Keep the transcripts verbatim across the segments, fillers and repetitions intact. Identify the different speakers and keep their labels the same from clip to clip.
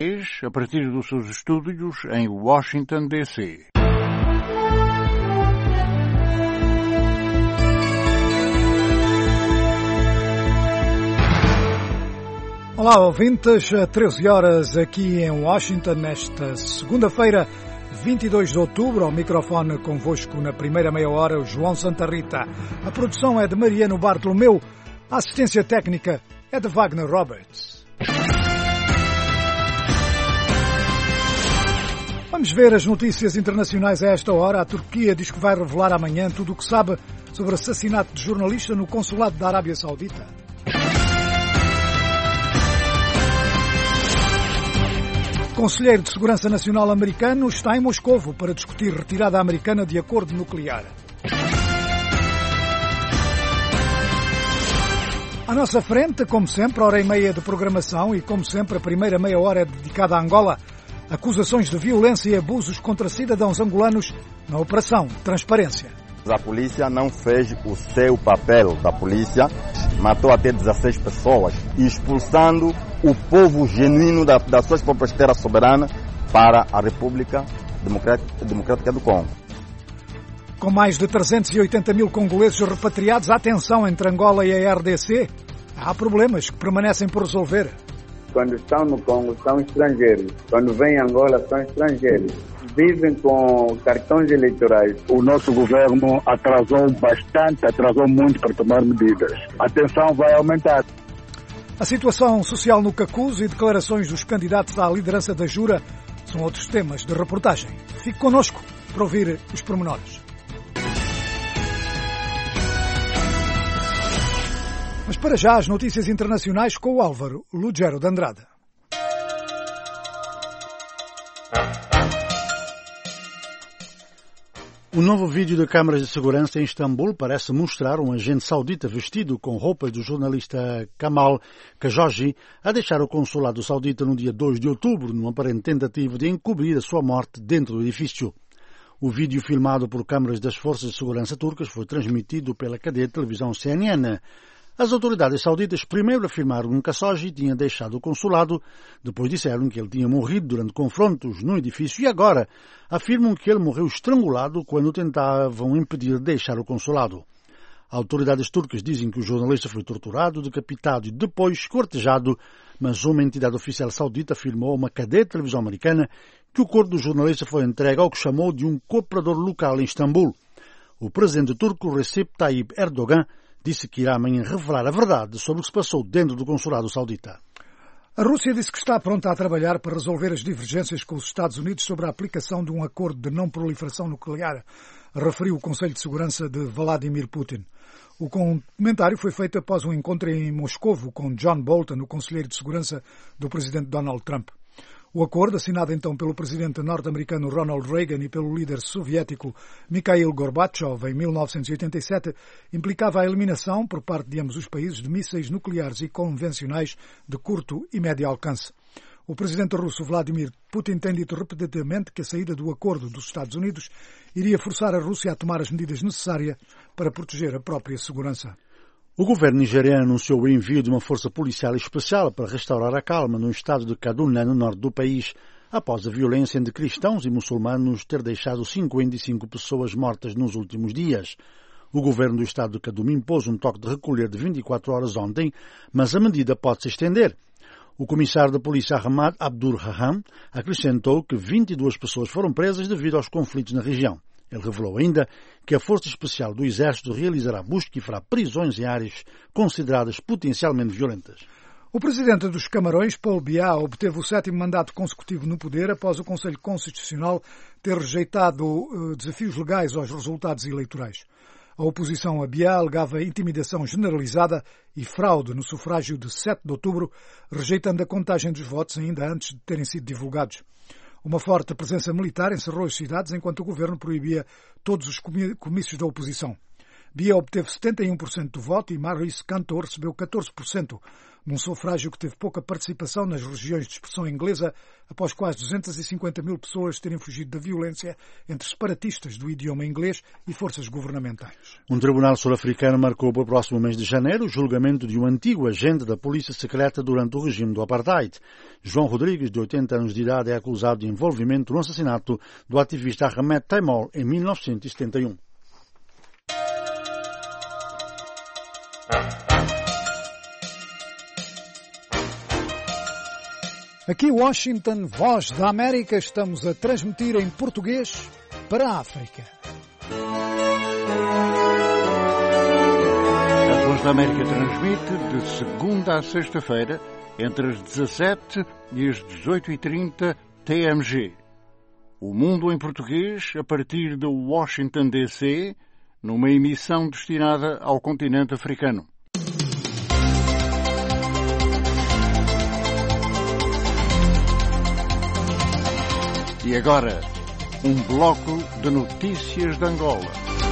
Speaker 1: a partir dos seus estúdios em Washington, D C
Speaker 2: Olá, ouvintes, treze horas aqui em Washington, nesta segunda-feira, vinte e dois de outubro, ao microfone convosco na primeira meia hora, o João Santa Rita. A produção é de Mariano Bartolomeu, a assistência técnica é de Wagner Roberts. Vamos ver as notícias internacionais a esta hora. A Turquia diz que vai revelar amanhã tudo o que sabe sobre o assassinato de jornalista no consulado da Arábia Saudita. O Conselheiro de Segurança Nacional americano está em Moscovo para discutir retirada americana de acordo nuclear. À nossa frente, como sempre, hora e meia de programação e, como sempre, a primeira meia hora é dedicada a Angola. Acusações de violência e abusos contra cidadãos angolanos na Operação Transparência.
Speaker 3: A polícia não fez o seu papel da polícia, matou até dezesseis pessoas, expulsando o povo genuíno da, das suas próprias terras soberanas para a República Democrática, Democrática do Congo.
Speaker 2: Com mais de trezentos e oitenta mil congoleses repatriados, há tensão entre Angola e a R D C. Há problemas que permanecem por resolver.
Speaker 4: Quando estão no Congo, são estrangeiros. Quando vêm a Angola, são estrangeiros. Vivem com cartões eleitorais.
Speaker 5: O nosso governo atrasou bastante, atrasou muito para tomar medidas. A tensão vai aumentar.
Speaker 2: A situação social no Cacuzo e declarações dos candidatos à liderança da Jura são outros temas de reportagem. Fique connosco para ouvir os pormenores. Mas para já as notícias internacionais com o Álvaro Lugero de Andrade.
Speaker 6: O novo vídeo de câmaras de segurança em Istambul parece mostrar um agente saudita vestido com roupas do jornalista Kamal Khashoggi a deixar o consulado saudita no dia dois de outubro, numa aparente tentativa de encobrir a sua morte dentro do edifício. O vídeo filmado por câmaras das forças de segurança turcas foi transmitido pela cadeia de televisão C N N. As autoridades sauditas primeiro afirmaram que Khashoggi tinha deixado o consulado, depois disseram que ele tinha morrido durante confrontos no edifício e agora afirmam que ele morreu estrangulado quando tentavam impedir de deixar o consulado. Autoridades turcas dizem que o jornalista foi torturado, decapitado e depois escortejado, mas uma entidade oficial saudita afirmou a uma cadeia de televisão americana que o corpo do jornalista foi entregue ao que chamou de um cooperador local em Istambul. O presidente turco Recep Tayyip Erdogan disse que irá amanhã revelar a verdade sobre o que se passou dentro do consulado saudita.
Speaker 2: A Rússia disse que está pronta a trabalhar para resolver as divergências com os Estados Unidos sobre a aplicação de um acordo de não proliferação nuclear, referiu o Conselho de Segurança de Vladimir Putin. O comentário foi feito após um encontro em Moscovo com John Bolton, o Conselheiro de Segurança do presidente Donald Trump. O acordo, assinado então pelo presidente norte-americano Ronald Reagan e pelo líder soviético Mikhail Gorbachev em mil novecentos e oitenta e sete, implicava a eliminação, por parte de ambos os países, de mísseis nucleares e convencionais de curto e médio alcance. O presidente russo Vladimir Putin tem dito repetidamente que a saída do acordo dos Estados Unidos iria forçar a Rússia a tomar as medidas necessárias para proteger a própria segurança.
Speaker 6: O governo nigeriano anunciou o envio de uma força policial especial para restaurar a calma no estado de Kaduna, no norte do país, após a violência entre cristãos e muçulmanos ter deixado cinquenta e cinco pessoas mortas nos últimos dias. O governo do estado de Kaduna impôs um toque de recolher de vinte e quatro horas ontem, mas a medida pode se estender. O comissário da polícia Ahmad Abdur Raham acrescentou que vinte e duas pessoas foram presas devido aos conflitos na região. Ele revelou ainda que a Força Especial do Exército realizará busca e fará prisões em áreas consideradas potencialmente violentas.
Speaker 2: O presidente dos Camarões, Paul Biya, obteve o sétimo mandato consecutivo no poder após o Conselho Constitucional ter rejeitado uh, desafios legais aos resultados eleitorais. A oposição a Biya alegava intimidação generalizada e fraude no sufrágio de sete de outubro, rejeitando a contagem dos votos ainda antes de terem sido divulgados. Uma forte presença militar encerrou as cidades enquanto o governo proibia todos os comícios da oposição. Bia obteve setenta e um por cento do voto e Maurice Cantor recebeu catorze por cento, num sufrágio que teve pouca participação nas regiões de expressão inglesa, após quase duzentas e cinquenta mil pessoas terem fugido da violência entre separatistas do idioma inglês e forças governamentais.
Speaker 6: Um tribunal sul-africano marcou para o próximo mês de janeiro o julgamento de um antigo agente da polícia secreta durante o regime do apartheid. João Rodrigues, de oitenta anos de idade, é acusado de envolvimento no assassinato do ativista Ahmed Taimol em mil novecentos e setenta e um.
Speaker 2: Aqui Washington, Voz da América, estamos a transmitir em português para a África.
Speaker 1: A Voz da América transmite de segunda a sexta-feira, entre as dezassete e as dezoito e trinta T M G. O Mundo em Português, a partir de Washington, D C, numa emissão destinada ao continente africano. E agora, um bloco de notícias de Angola.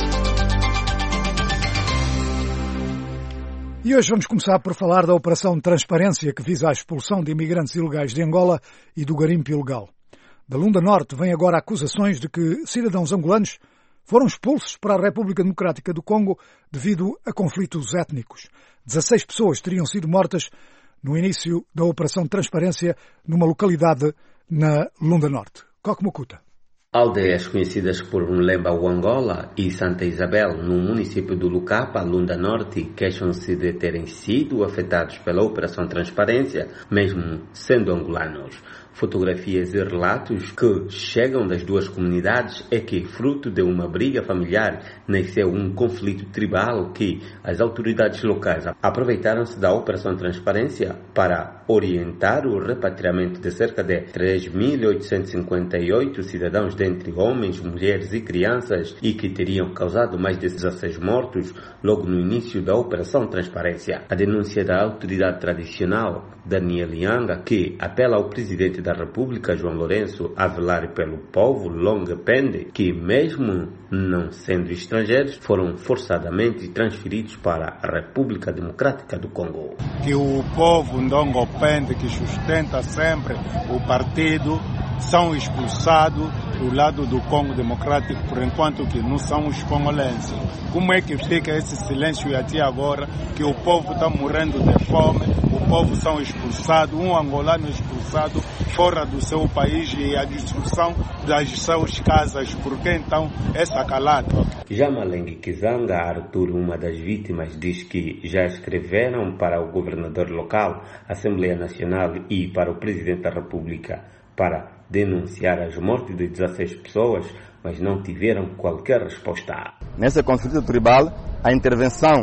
Speaker 2: E hoje vamos começar por falar da Operação Transparência, que visa a expulsão de imigrantes ilegais de Angola e do garimpo ilegal. Da Lunda Norte vêm agora acusações de que cidadãos angolanos foram expulsos para a República Democrática do Congo devido a conflitos étnicos. dezasseis pessoas teriam sido mortas no início da Operação Transparência numa localidade na Lunda Norte. Coque Mucuta.
Speaker 7: Aldeias conhecidas por Mlemba Angola e Santa Isabel, no município do Lucapa, Lunda Norte, queixam-se de terem sido afetados pela Operação Transparência, mesmo sendo angolanos. Fotografias e relatos que chegam das duas comunidades é que, fruto de uma briga familiar, nasceu um conflito tribal que as autoridades locais aproveitaram-se da Operação Transparência para orientar o repatriamento de cerca de três mil oitocentos e cinquenta e oito cidadãos, dentre homens, mulheres e crianças, e que teriam causado mais de dezasseis mortos logo no início da Operação Transparência. A denúncia da autoridade tradicional, Daniel Yanga, que apela ao presidente da República, João Lourenço, a velar pelo povo Longa Pende, que mesmo não sendo estrangeiros, foram forçadamente transferidos para a República Democrática do Congo.
Speaker 8: Que o povo Ndongo Pende, que sustenta sempre o partido, são expulsados do lado do Congo Democrático, por enquanto que não são os congolenses. Como é que fica esse silêncio até agora, que o povo está morrendo de fome, o povo são expulsados, um angolano expulsado fora do seu país e a destruição das suas casas, porque então essa calada?
Speaker 7: Já Malengue Kizanga Arthur, uma das vítimas, diz que já escreveram para o governador local, Assembleia Nacional e para o Presidente da República para denunciar as mortes de dezasseis pessoas, mas não tiveram qualquer resposta.
Speaker 3: Nesse conflito tribal, a intervenção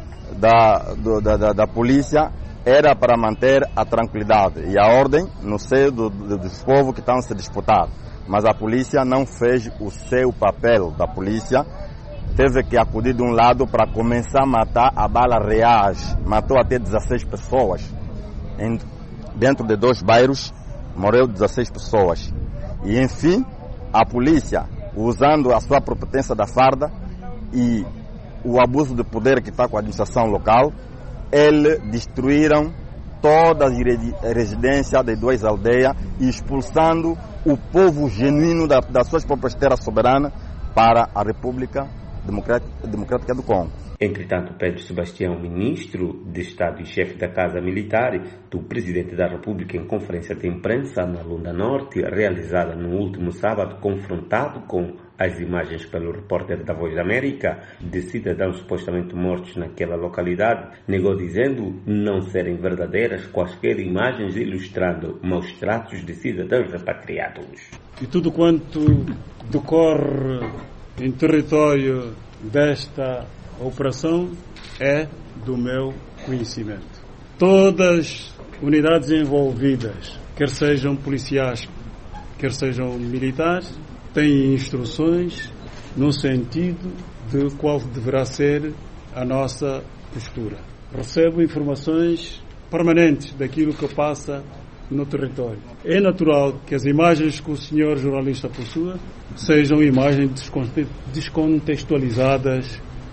Speaker 3: da, do, da, da polícia era para manter a tranquilidade e a ordem no seio do, do, dos povos que estão se disputando. Mas a polícia não fez o seu papel da polícia, teve que acudir de um lado para começar a matar a bala reais. Matou até dezasseis pessoas. Em, dentro de dois bairros, morreu dezasseis pessoas. E, enfim, a polícia, usando a sua prepotência da farda e o abuso de poder que está com a administração local, eles destruíram todas as residências de duas aldeias e expulsando o povo genuíno da, das suas próprias terras soberanas para a República Democrática, Democrática do Congo.
Speaker 7: Entretanto, Pedro Sebastião, ministro de Estado e chefe da Casa Militar do Presidente da República, em conferência de imprensa na Lunda Norte, realizada no último sábado, confrontado com as imagens pelo repórter da Voz da América de cidadãos supostamente mortos naquela localidade, negou dizendo não serem verdadeiras quaisquer imagens ilustrando maus tratos de cidadãos repatriados.
Speaker 9: E tudo quanto decorre em território desta operação é do meu conhecimento. Todas as unidades envolvidas, quer sejam policiais, quer sejam militares, têm instruções no sentido de qual deverá ser a nossa postura. Recebo informações permanentes daquilo que passa no território. É natural que as imagens que o senhor jornalista possua sejam imagens descontextualizadas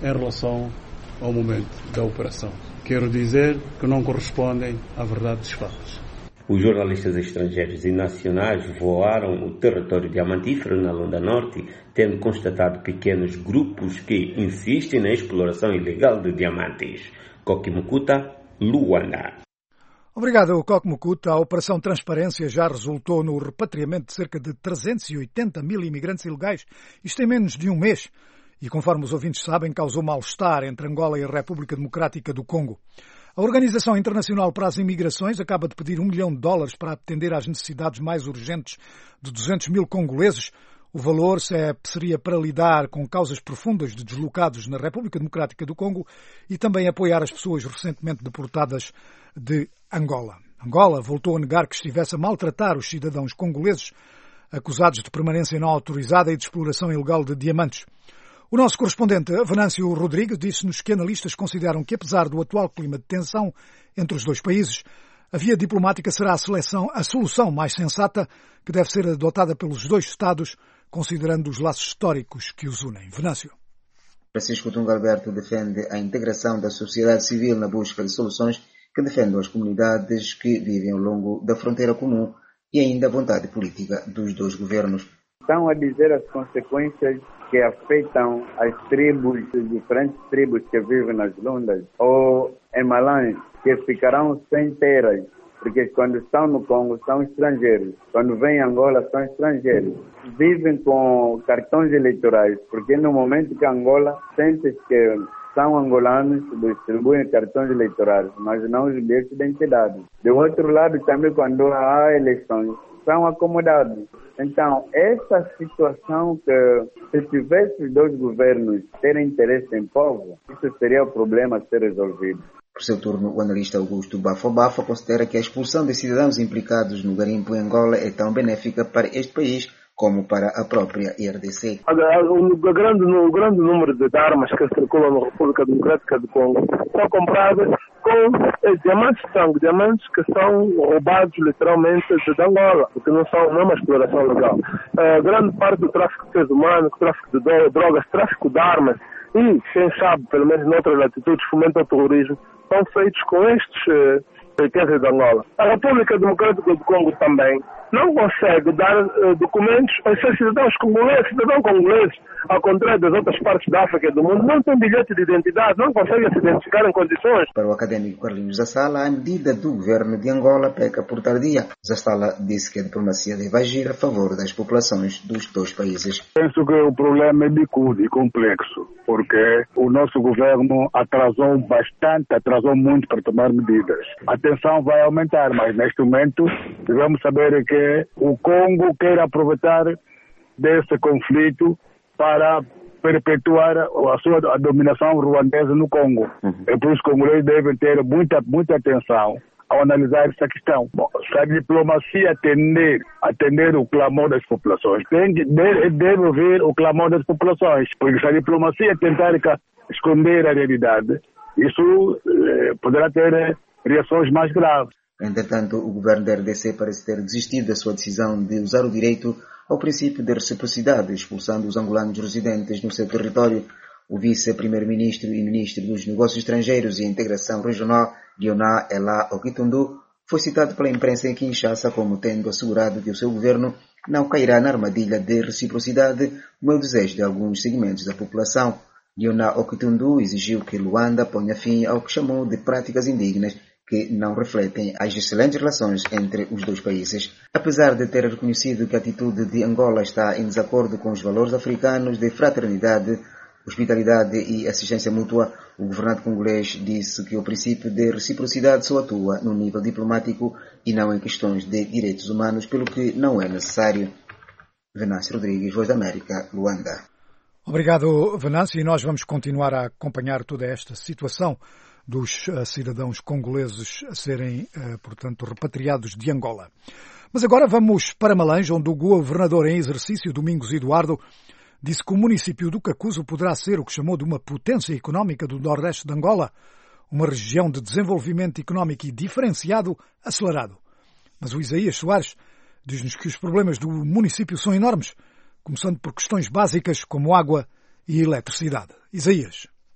Speaker 9: em relação ao momento da operação. Quero dizer que não correspondem à verdade dos fatos.
Speaker 7: Os jornalistas estrangeiros e nacionais voaram o território diamantífero na Lunda Norte, tendo constatado pequenos grupos que insistem na exploração ilegal de diamantes. Kokimukuta, Luanda.
Speaker 2: Obrigado, Kokimukuta. A Operação Transparência já resultou no repatriamento de cerca de trezentos e oitenta mil imigrantes ilegais, isto em menos de um mês, e conforme os ouvintes sabem, causou mal-estar entre Angola e a República Democrática do Congo. A Organização Internacional para as Imigrações acaba de pedir um milhão de dólares para atender às necessidades mais urgentes de duzentos mil congoleses. O valor seria para lidar com causas profundas de deslocados na República Democrática do Congo e também apoiar as pessoas recentemente deportadas de Angola. Angola voltou a negar que estivesse a maltratar os cidadãos congoleses acusados de permanência não autorizada e de exploração ilegal de diamantes. O nosso correspondente, Venâncio Rodrigues, disse-nos que analistas consideram que, apesar do atual clima de tensão entre os dois países, a via diplomática será a, seleção, a solução mais sensata que deve ser adotada pelos dois Estados, considerando os laços históricos que os unem. Venâncio.
Speaker 10: Francisco Tunga Alberto defende a integração da sociedade civil na busca de soluções que defendam as comunidades que vivem ao longo da fronteira comum e ainda a vontade política dos dois governos.
Speaker 4: Estão a dizer as consequências que afetam as tribos, as diferentes tribos que vivem nas Lundas, ou em Malães, que ficarão sem terras, porque quando estão no Congo são estrangeiros, quando vêm em Angola são estrangeiros. Vivem com cartões eleitorais, porque no momento que Angola sente que são angolanos, distribuem cartões eleitorais, mas não os bilhetes de identidade. Do outro lado, também, quando há eleições, são acomodados. Então, essa situação que, se tivesse os dois governos terem interesse em povo, isso seria o problema a ser resolvido.
Speaker 10: Por seu turno, o analista Augusto Bafo-Bafo considera que a expulsão de cidadãos implicados no garimpo em Angola é tão benéfica para este país como para a própria R D C.
Speaker 5: O grande, o grande número de armas que circulam na República Democrática do Congo são compradas com eh, diamantes de sangue, diamantes que são roubados literalmente de Angola, porque não são não é uma exploração legal. Uh, grande parte do tráfico de seres humanos, tráfico de drogas, tráfico de armas e, quem sabe, pelo menos noutras latitudes, fomento ao terrorismo, são feitos com estes uh, riquezas de Angola. A República Democrática do Congo também não consegue dar uh, documentos aos seus cidadãos congoleses, cidadãos congoleses, ao contrário das outras partes da África e do mundo, não tem bilhete de identidade, não conseguem se identificar em condições.
Speaker 10: Para o académico Carlinhos Zassala, a medida do governo de Angola peca por tardia. Zassala disse que a diplomacia deve agir a favor das populações dos dois países.
Speaker 5: Penso que o problema é bicudo e complexo, porque o nosso governo atrasou bastante, atrasou muito para tomar medidas. A tensão vai aumentar, mas neste momento devemos saber que o Congo quer aproveitar desse conflito para perpetuar a sua a dominação ruandesa no Congo. Uhum. É por isso que os congoleses devem ter muita, muita atenção ao analisar essa questão. Bom, se a diplomacia atender, atender o clamor das populações, tem que, deve, deve ouvir o clamor das populações, porque se a diplomacia tentar esconder a realidade, isso eh, poderá ter eh, reações mais graves.
Speaker 10: Entretanto, o governo da R D C parece ter desistido da sua decisão de usar o direito ao princípio de reciprocidade, expulsando os angolanos residentes no seu território. O vice-primeiro-ministro e ministro dos Negócios Estrangeiros e Integração Regional, Dioná Elá Okitundu, foi citado pela imprensa em Kinshasa como tendo assegurado que o seu governo não cairá na armadilha de reciprocidade, como é o desejo de alguns segmentos da população. Dioná Okitundu exigiu que Luanda ponha fim ao que chamou de práticas indignas que não refletem as excelentes relações entre os dois países. Apesar de ter reconhecido que a atitude de Angola está em desacordo com os valores africanos de fraternidade, hospitalidade e assistência mútua, o governante congolês disse que o princípio de reciprocidade só atua no nível diplomático e não em questões de direitos humanos, pelo que não é necessário. Venâncio Rodrigues, Voz da América, Luanda.
Speaker 2: Obrigado, Venâncio, e nós vamos continuar a acompanhar toda esta situação dos uh, cidadãos congoleses a serem, uh, portanto, repatriados de Angola. Mas agora vamos para Malanje, onde o governador em exercício, Domingos Eduardo, disse que o município do Cacuzo poderá ser o que chamou de uma potência económica do nordeste de Angola, uma região de desenvolvimento económico e diferenciado acelerado. Mas o Isaías Soares diz-nos que os problemas do município são enormes, começando por questões básicas como água e eletricidade. Isaías.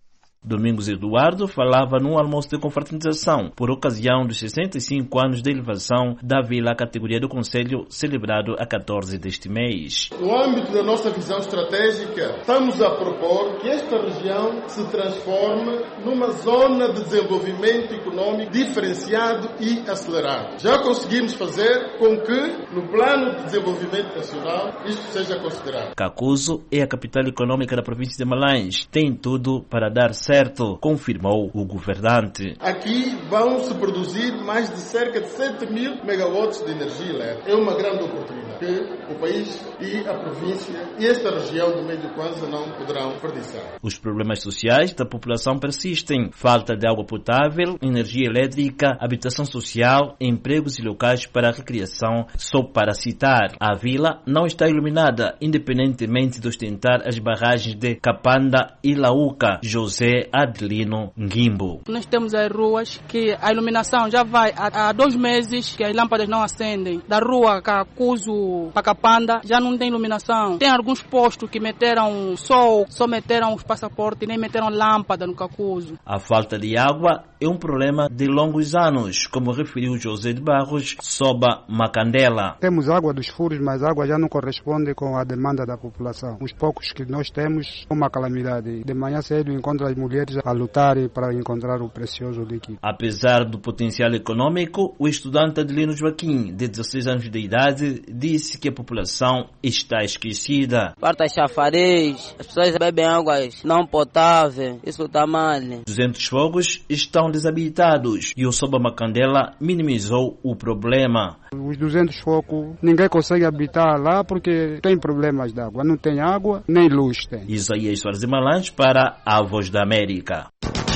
Speaker 11: Domingos Eduardo falava num almoço de confraternização por ocasião dos sessenta e cinco anos de elevação da vila à categoria do Conselho, celebrado a catorze deste mês.
Speaker 12: No âmbito da nossa visão estratégica, estamos a propor que esta região se transforme numa zona de desenvolvimento econômico diferenciado e acelerado. Já conseguimos fazer com que, no plano de desenvolvimento nacional, isto seja considerado.
Speaker 11: Kakuzo é a capital econômica da província de Malães. Tem tudo para dar certo, confirmou o governante.
Speaker 12: Aqui vão se produzir mais de cerca de sete mil megawatts de energia elétrica. É uma grande oportunidade que o país e a província e esta região do meio do Kwanza não poderão desperdiçar.
Speaker 11: Os problemas sociais da população persistem. Falta de água potável, energia elétrica, habitação social, empregos e locais para a recreação, só para citar. A vila não está iluminada, independentemente de ostentar as barragens de Capanda e Lauca. José Adelino Nguimbo.
Speaker 13: Nós temos as ruas que a iluminação já vai há, há dois meses que as lâmpadas não acendem. Da rua Kakuzo para Capanda já não tem iluminação. Tem alguns postos que meteram sol, só meteram os passaportes, nem meteram lâmpada no Kakuzo.
Speaker 11: A falta de água é um problema de longos anos, como referiu José de Barros Soba Macandela.
Speaker 14: Temos água dos furos, mas a água já não corresponde com a demanda da população. Os poucos que nós temos, uma calamidade. De manhã cedo encontra as mulheres a lutarem para encontrar o precioso líquido.
Speaker 11: Apesar do potencial econômico, o estudante Adelino Joaquim, de dezesseis anos de idade, disse que a população está esquecida.
Speaker 15: Falta chafariz, as pessoas bebem águas não potáveis, isso está mal.
Speaker 11: duzentos fogos estão desabitados e o Soba Macandela minimizou o problema.
Speaker 14: Os duzentos focos, ninguém consegue habitar lá porque tem problemas de água. Não tem água, nem luz tem.
Speaker 11: Isaías Soares de Malães para a Voz da América.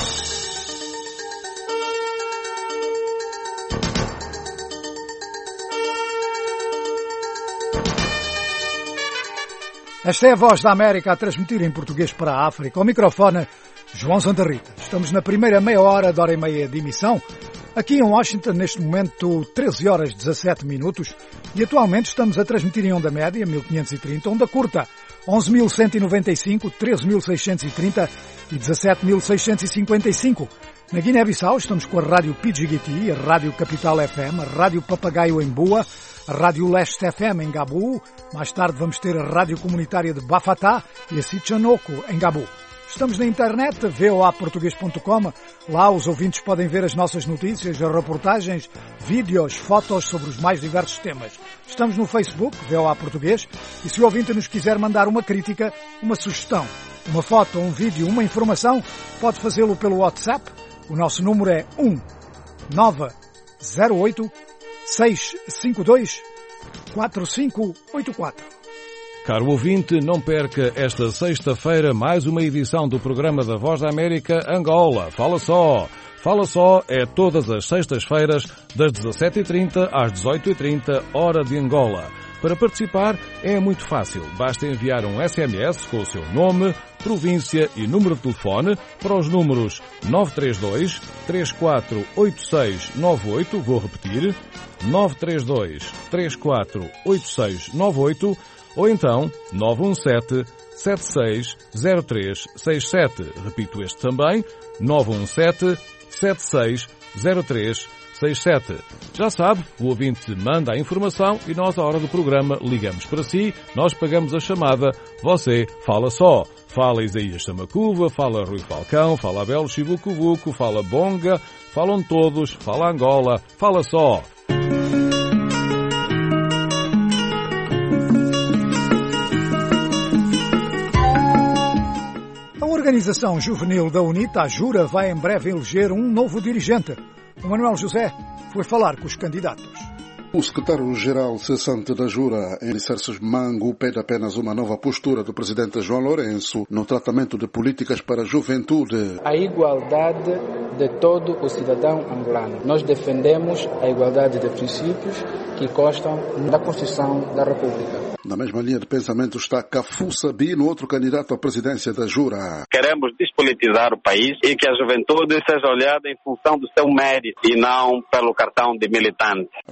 Speaker 2: Esta é a Voz da América a transmitir em português para a África. Ao microfone, João Santa Rita. Estamos na primeira meia hora, de hora e meia de emissão. Aqui em Washington, neste momento, treze horas e dezassete minutos. E atualmente estamos a transmitir em onda média, mil quinhentos e trinta, onda curta, onze mil cento e noventa e cinco, treze mil seiscentos e trinta e dezassete mil seiscentos e cinquenta e cinco. Na Guiné-Bissau estamos com a Rádio Pidgigiti, a Rádio Capital F M, a Rádio Papagaio em Boa, a Rádio Leste F M em Gabu. Mais tarde vamos ter a Rádio Comunitária de Bafatá e a Sichanoko em Gabu. Estamos na internet, v o a português ponto com. Lá os ouvintes podem ver as nossas notícias, as reportagens, vídeos, fotos sobre os mais diversos temas. Estamos no Facebook, V O A Português, e se o ouvinte nos quiser mandar uma crítica, uma sugestão, uma foto, um vídeo, uma informação, pode fazê-lo pelo WhatsApp. O nosso número é um nove zero oito seis cinco dois quatro cinco oito quatro.
Speaker 16: Caro ouvinte, não perca esta sexta-feira mais uma edição do programa da Voz da América Angola. Fala só! Fala só é todas as sextas-feiras das dezassete e trinta às dezoito e trinta, hora de Angola. Para participar é muito fácil. Basta enviar um S M S com o seu nome, província e número de telefone para os números nove três dois, três quatro oito seis nove oito, vou repetir, nove três dois, três quatro oito seis nove oito, ou então nove um sete, sete seis zero três seis sete. Repito este também, nove um sete, sete seis zero três seis sete. Já sabe, o ouvinte manda a informação e nós, à hora do programa, ligamos para si, nós pagamos a chamada, você fala só. Fala Isaías Samacuva, fala Rui Falcão, fala Abel Chivucuvuco, fala Bonga, falam todos, fala Angola, fala só.
Speaker 2: A organização juvenil da UNITA, a Jura, vai em breve eleger um novo dirigente. O Manuel José foi falar com os candidatos.
Speaker 17: O secretário-geral cessante da Jura, Elisarces Mango, pede apenas uma nova postura do presidente João Lourenço no tratamento de políticas para a juventude.
Speaker 18: A igualdade de todo o cidadão angolano. Nós defendemos a igualdade de princípios que constam da Constituição da República.
Speaker 17: Na mesma linha de pensamento está Cafu Sabino, outro candidato à presidência da Jura.
Speaker 19: Queremos despolitizar o país e que a juventude seja olhada em função do seu mérito e não pelo cartão de militante.
Speaker 17: Rafael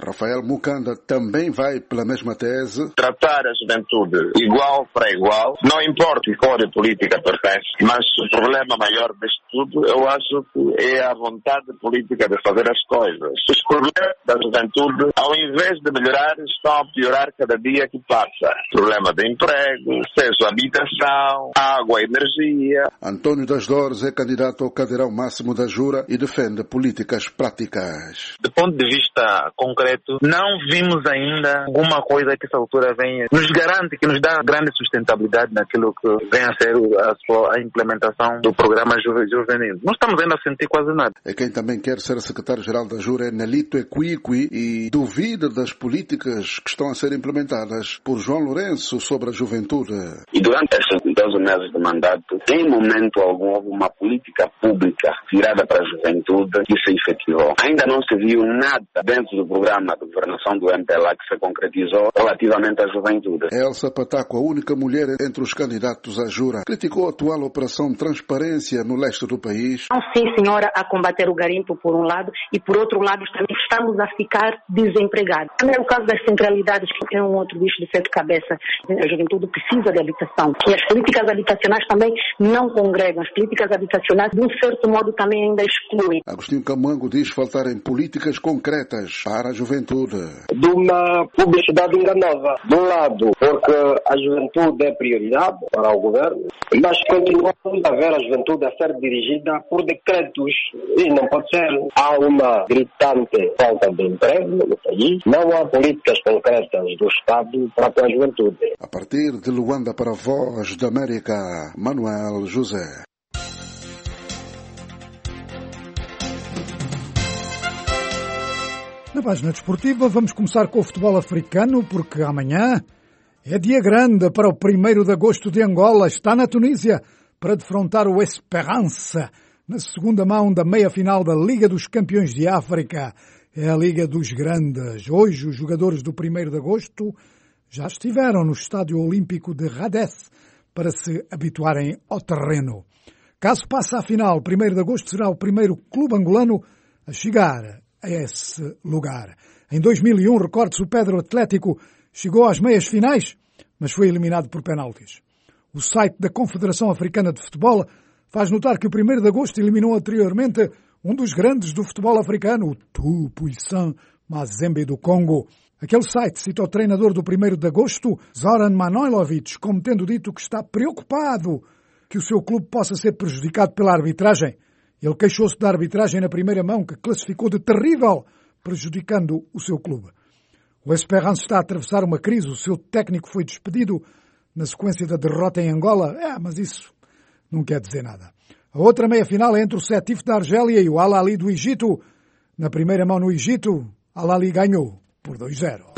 Speaker 17: Mukanda também vai pela mesma tese.
Speaker 19: Tratar a juventude igual para igual, não importa que cor política pertence, mas o problema maior disto tudo, eu acho que é a vontade política de fazer as coisas. Os problemas da juventude, ao invés de melhorar, estão a piorar cada dia que passa. Problema de emprego, acesso à habitação, água, energia.
Speaker 17: António das Dores é candidato ao cadeirão máximo da Jura e defende políticas práticas.
Speaker 20: Do ponto de vista concreto, não vimos ainda alguma coisa que essa altura venha, nos garante, que nos dá grande sustentabilidade naquilo que vem a ser a, sua, a implementação do programa juvenil. Não estamos ainda a sentir quase nada.
Speaker 17: É quem também quer ser secretário-geral da Jura é Nelito Equiqui e duvida das políticas que estão a ser implementadas por João Lourenço sobre a juventude.
Speaker 21: E durante esses doze meses de mandato, em momento algum houve uma política pública virada para a juventude que se efetivou. Ainda não se viu nada dentro do programa de governação do M P L A que se concretizou relativamente à juventude.
Speaker 17: Elsa Pataco, a única mulher entre os candidatos à Jura, criticou a atual operação Transparência no leste do país.
Speaker 22: Não, sim, senhora, a combater o garimpo por um lado e por outro lado também estamos a ficar desempregados. Também o caso das centralidades, que é um outro bicho de sete cabeças. A juventude precisa de habitação. E as políticas habitacionais também não congregam. As políticas habitacionais, de um certo modo, também ainda excluem.
Speaker 17: Agostinho Camango diz faltarem políticas concretas para a juventude.
Speaker 23: De uma publicidade enganosa. De um lado, porque a juventude é prioridade para o governo, mas continuamos a ver a juventude a ser dirigida por decretos. E não pode ser. Há uma gritante falta de emprego no país. Não há políticas concretas do Estado para com a juventude.
Speaker 17: A partir de Luanda para a Voz da América, Manuel José.
Speaker 2: Na página desportiva vamos começar com o futebol africano, porque amanhã é dia grande para o primeiro de agosto de Angola. Está na Tunísia para defrontar o Esperança na segunda mão da meia-final da Liga dos Campeões de África. É a Liga dos Grandes. Hoje os jogadores do primeiro de agosto já estiveram no Estádio Olímpico de Radez para se habituarem ao terreno. Caso passe à final, primeiro de agosto será o primeiro clube angolano a chegar a esse lugar. Em dois mil e um, recorde-se, o Pedro Atlético chegou às meias finais, mas foi eliminado por penaltis. O site da Confederação Africana de Futebol faz notar que o primeiro de agosto eliminou anteriormente um dos grandes do futebol africano, o Tout-Puissant Mazembe do Congo. Aquele site cita o treinador do primeiro de agosto, Zoran Manojlovic, como tendo dito que está preocupado que o seu clube possa ser prejudicado pela arbitragem. Ele queixou-se da arbitragem na primeira mão, que classificou de terrível, prejudicando o seu clube. O Esperança está a atravessar uma crise. O seu técnico foi despedido na sequência da derrota em Angola. É, mas isso não quer dizer nada. A outra meia-final é entre o Sétif da Argélia e o Al Ahly do Egito. Na primeira mão no Egito, Al Ahly ganhou por dois a zero.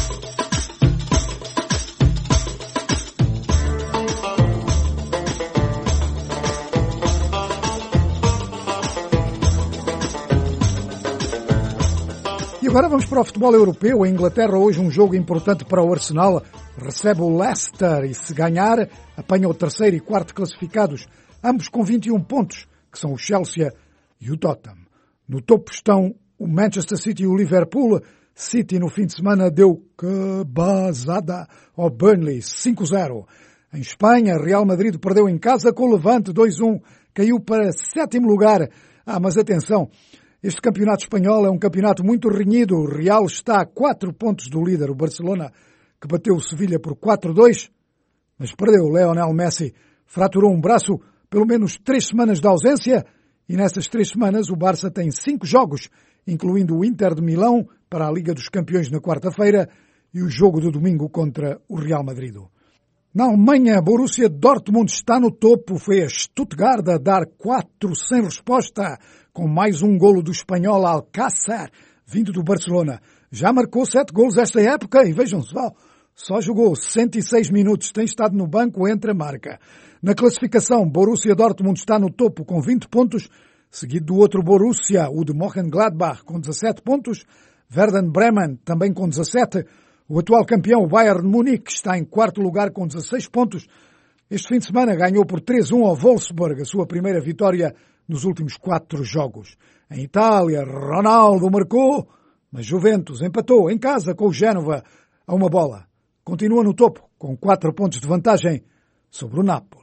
Speaker 2: E agora vamos para o futebol europeu. A Inglaterra, hoje um jogo importante para o Arsenal. Recebe o Leicester e, se ganhar, apanha o terceiro e quarto classificados, ambos com vinte e um pontos, que são o Chelsea e o Tottenham. No topo estão o Manchester City e o Liverpool. City, no fim de semana, deu cabazada ao Burnley, cinco a zero. Em Espanha, Real Madrid perdeu em casa com o Levante, dois a um. Caiu para sétimo lugar. Ah, mas atenção, este campeonato espanhol é um campeonato muito renhido. O Real está a quatro pontos do líder, o Barcelona, que bateu o Sevilha por quatro a dois, mas perdeu. Lionel Messi fraturou um braço, pelo menos três semanas de ausência, e nessas três semanas o Barça tem cinco jogos, incluindo o Inter de Milão para a Liga dos Campeões na quarta-feira e o jogo do domingo contra o Real Madrid. Na Alemanha, Borussia Dortmund está no topo. Foi a Stuttgart a dar quatro sem resposta, com mais um golo do espanhol Alcácer, vindo do Barcelona. Já marcou sete golos esta época e vejam só, só jogou cento e seis minutos, tem estado no banco entre a marca. Na classificação, Borussia Dortmund está no topo com vinte pontos, seguido do outro Borussia, o de Mönchengladbach, com dezassete pontos, Werder Bremen também com dezassete, o atual campeão, o Bayern de Munique, está em quarto lugar com dezasseis pontos. Este fim de semana ganhou por três a um ao Wolfsburg, a sua primeira vitória nos últimos quatro jogos. Em Itália, Ronaldo marcou, Mas Juventus empatou em casa com o Génova a uma bola. Continua no topo, com quatro pontos de vantagem sobre o Napoli.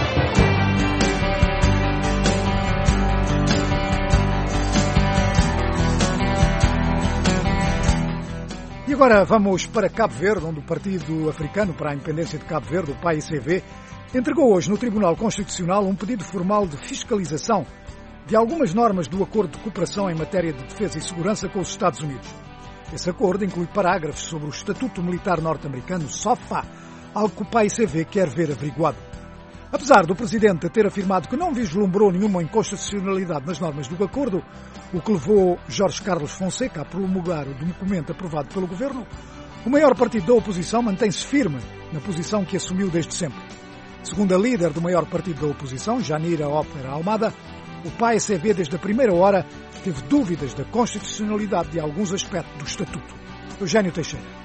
Speaker 2: E agora vamos para Cabo Verde, onde o Partido Africano para a Independência de Cabo Verde, o P A I C V, entregou hoje no Tribunal Constitucional um pedido formal de fiscalização de algumas normas do Acordo de Cooperação em matéria de defesa e segurança com os Estados Unidos. Esse acordo inclui parágrafos sobre o Estatuto Militar Norte-Americano, SOFA, algo que o P A I C V quer ver averiguado. Apesar do Presidente ter afirmado que não vislumbrou nenhuma inconstitucionalidade nas normas do acordo, o que levou Jorge Carlos Fonseca a promulgar o documento aprovado pelo Governo, o maior partido da oposição mantém-se firme na posição que assumiu desde sempre. Segundo a líder do maior partido da oposição, Janira Ópera Almada, o P A I C V desde a primeira hora teve dúvidas da constitucionalidade de alguns aspectos do Estatuto. Eugênio Teixeira.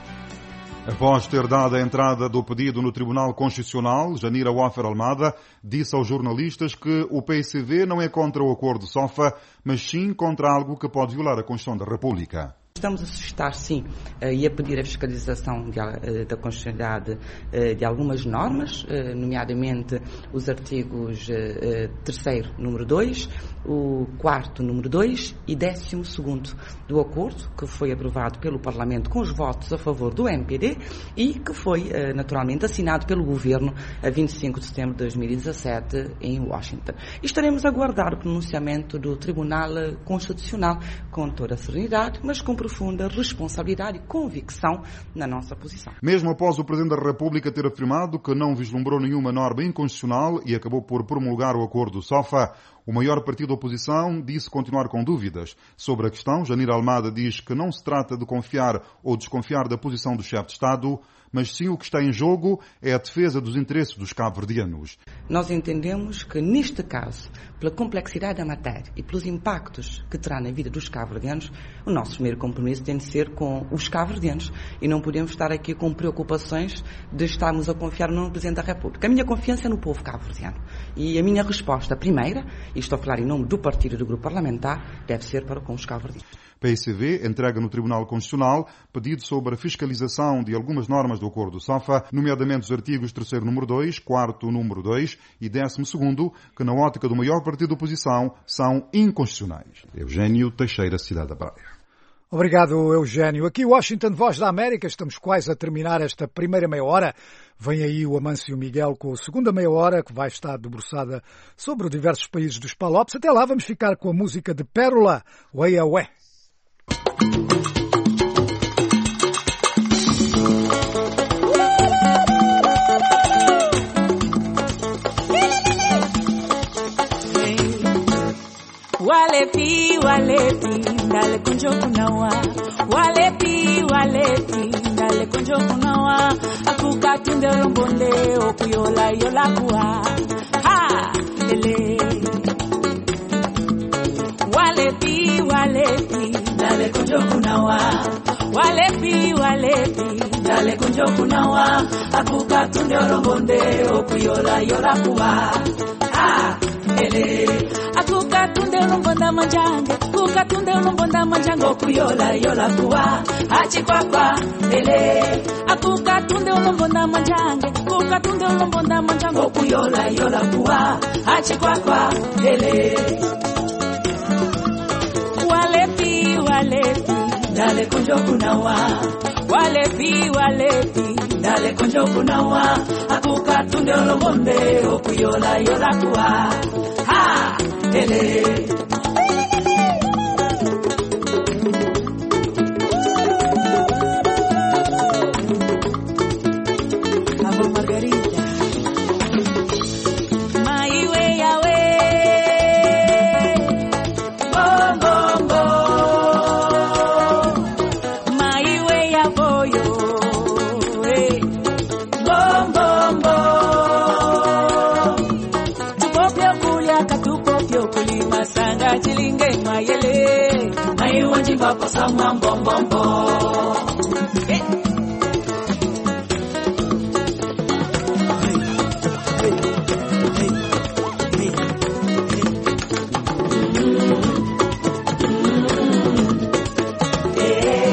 Speaker 1: Após ter dado a entrada do pedido no Tribunal Constitucional, Janira Ópera Almada disse aos jornalistas que o P I C V não é contra o acordo SOFA, mas sim contra algo que pode violar a Constituição da República.
Speaker 6: Estamos a suscitar, sim, e a pedir a fiscalização de, da constitucionalidade de algumas normas, nomeadamente os artigos terceiro, número dois, o quarto, número dois e décimo segundo do acordo, que foi aprovado pelo Parlamento com os votos a favor do M P D e que foi, naturalmente, assinado pelo Governo a vinte e cinco de setembro de dois mil e dezassete em Washington. E estaremos a aguardar o pronunciamento do Tribunal Constitucional com toda a serenidade, mas com profunda responsabilidade e convicção na nossa posição.
Speaker 1: Mesmo após o Presidente da República ter afirmado que não vislumbrou nenhuma norma inconstitucional e acabou por promulgar o acordo SOFA, o maior partido da oposição disse continuar com dúvidas. Sobre a questão, Janira Almada diz que não se trata de confiar ou desconfiar da posição do chefe de Estado, mas sim o que está em jogo é a defesa dos interesses dos cabo-verdianos.
Speaker 6: Nós entendemos que, neste caso, pela complexidade da matéria e pelos impactos que terá na vida dos cabo-verdianos, o nosso primeiro compromisso tem de ser com os cabo-verdianos e não podemos estar aqui com preocupações de estarmos a confiar no Presidente da República. A minha confiança é no povo cabo-verdiano e a minha resposta primeira, e estou a falar em nome do partido e do grupo parlamentar, deve ser para com os cabo-verdianos.
Speaker 1: P I C V entrega no Tribunal Constitucional pedido sobre a fiscalização de algumas normas do Acordo SOFA, nomeadamente os artigos terceiro número dois, quarto número dois e décimo segundo, que na ótica do maior partido da oposição são inconstitucionais. Eugênio Teixeira, Cidade da Praia.
Speaker 2: Obrigado, Eugênio. Aqui Washington, Voz da América, estamos quase a terminar esta primeira meia hora. Vem aí o Amâncio Miguel com a segunda meia hora, que vai estar debruçada sobre diversos países dos Palopes. Até lá vamos ficar com a música de Pérola, Ué Ué.
Speaker 8: Walepi, walepi, dale kunjo kunawa. Walepi, walepi, dale kunjo kunawa. Akuka tunde lombonde, okuyola yola kuwa. Ha, ele. Walepi, walepi, dale kunjo kunawa. Walepi, walepi, dale kunjo kunawa. Akuka tunde lombonde, okuyola yola kuwa. Ha, ele. Akuka tunde ulombonda manjange, kuka tunde ulombonda manjange, okuyola yola kuwa, hachi kwakwa, ele. Akuka tunde ulombonda manjange, kuka tunde ulombonda manjange, okuyola yola kuwa, hachi kwakwa, ele. Walepi, walepi, dale kunjo kunawa. Walepi, walepi, dale kunjo kunawa. Akuka tunde ulombonde, okuyola yola kuwa. Ha! Ele. Amor Margarita. My way away. Bom, bom, bom. My way away. Bom, bom, bom. Tu popio kulia katupo kulima sanga chilinge mayele mai wanji bako sama bom bom bom. Yeah.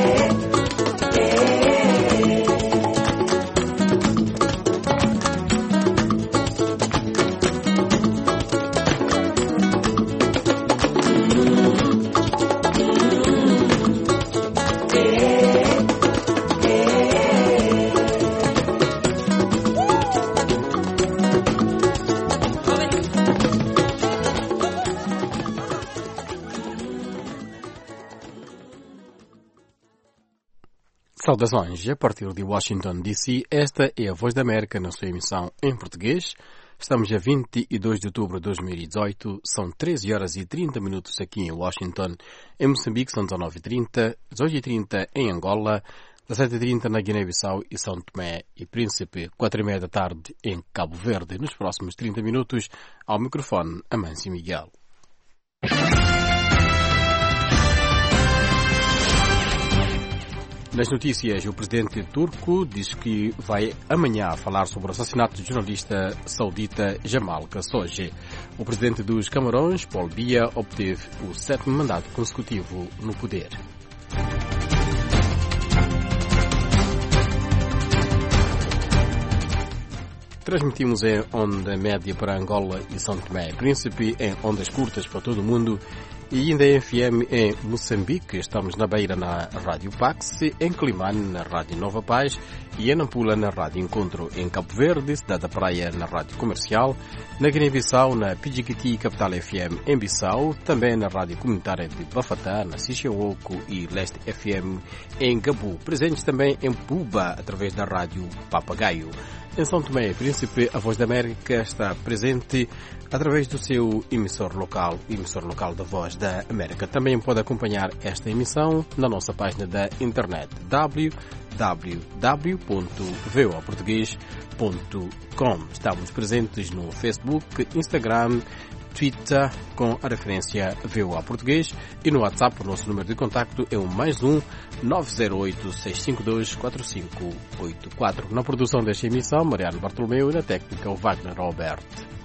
Speaker 3: Saudações, a partir de Washington, D C, esta é a Voz da América na sua emissão em português. Estamos a vinte e dois de outubro de dois mil e dezoito, são treze horas e trinta minutos aqui em Washington. Em Moçambique são dezenove e trinta, dezoito e trinta em Angola, dezassete e trinta na Guiné-Bissau e São Tomé e Príncipe, quatro e meia da tarde em Cabo Verde. Nos próximos trinta minutos, ao microfone, Amâncio Miguel. Nas notícias, o presidente turco diz que vai amanhã falar sobre o assassinato do jornalista saudita Jamal Khashoggi. O presidente dos Camarões, Paul Biya, obteve o sétimo mandato consecutivo no poder. Transmitimos em onda média para Angola e São Tomé e Príncipe, em ondas curtas para todo o mundo e ainda em F M em Moçambique. Estamos na Beira na Rádio Pax, em Climane na Rádio Nova Paz e em Nampula na Rádio Encontro, em Cabo Verde, Cidade da Praia na Rádio Comercial, na Guiné-Bissau na Pidjiquiti Capital F M em Bissau, também na Rádio Comunitária de Bafatá, na Sishiawoco e Leste F M em Gabu. Presentes também em Puba através da Rádio Papagaio. Em São Tomé e Príncipe, a Voz da América está presente através do seu emissor local, emissor local da Voz da América. Também pode acompanhar esta emissão na nossa página da internet w w w ponto v o a português ponto com. Estamos presentes no Facebook, Instagram, Twitter com a referência V O A Português e no WhatsApp o nosso número de contacto é o mais um nove zero oito, seis cinco dois, quatro cinco oito quatro. Na produção desta emissão, Mariano Bartolomeu e na técnica o Wagner Albert.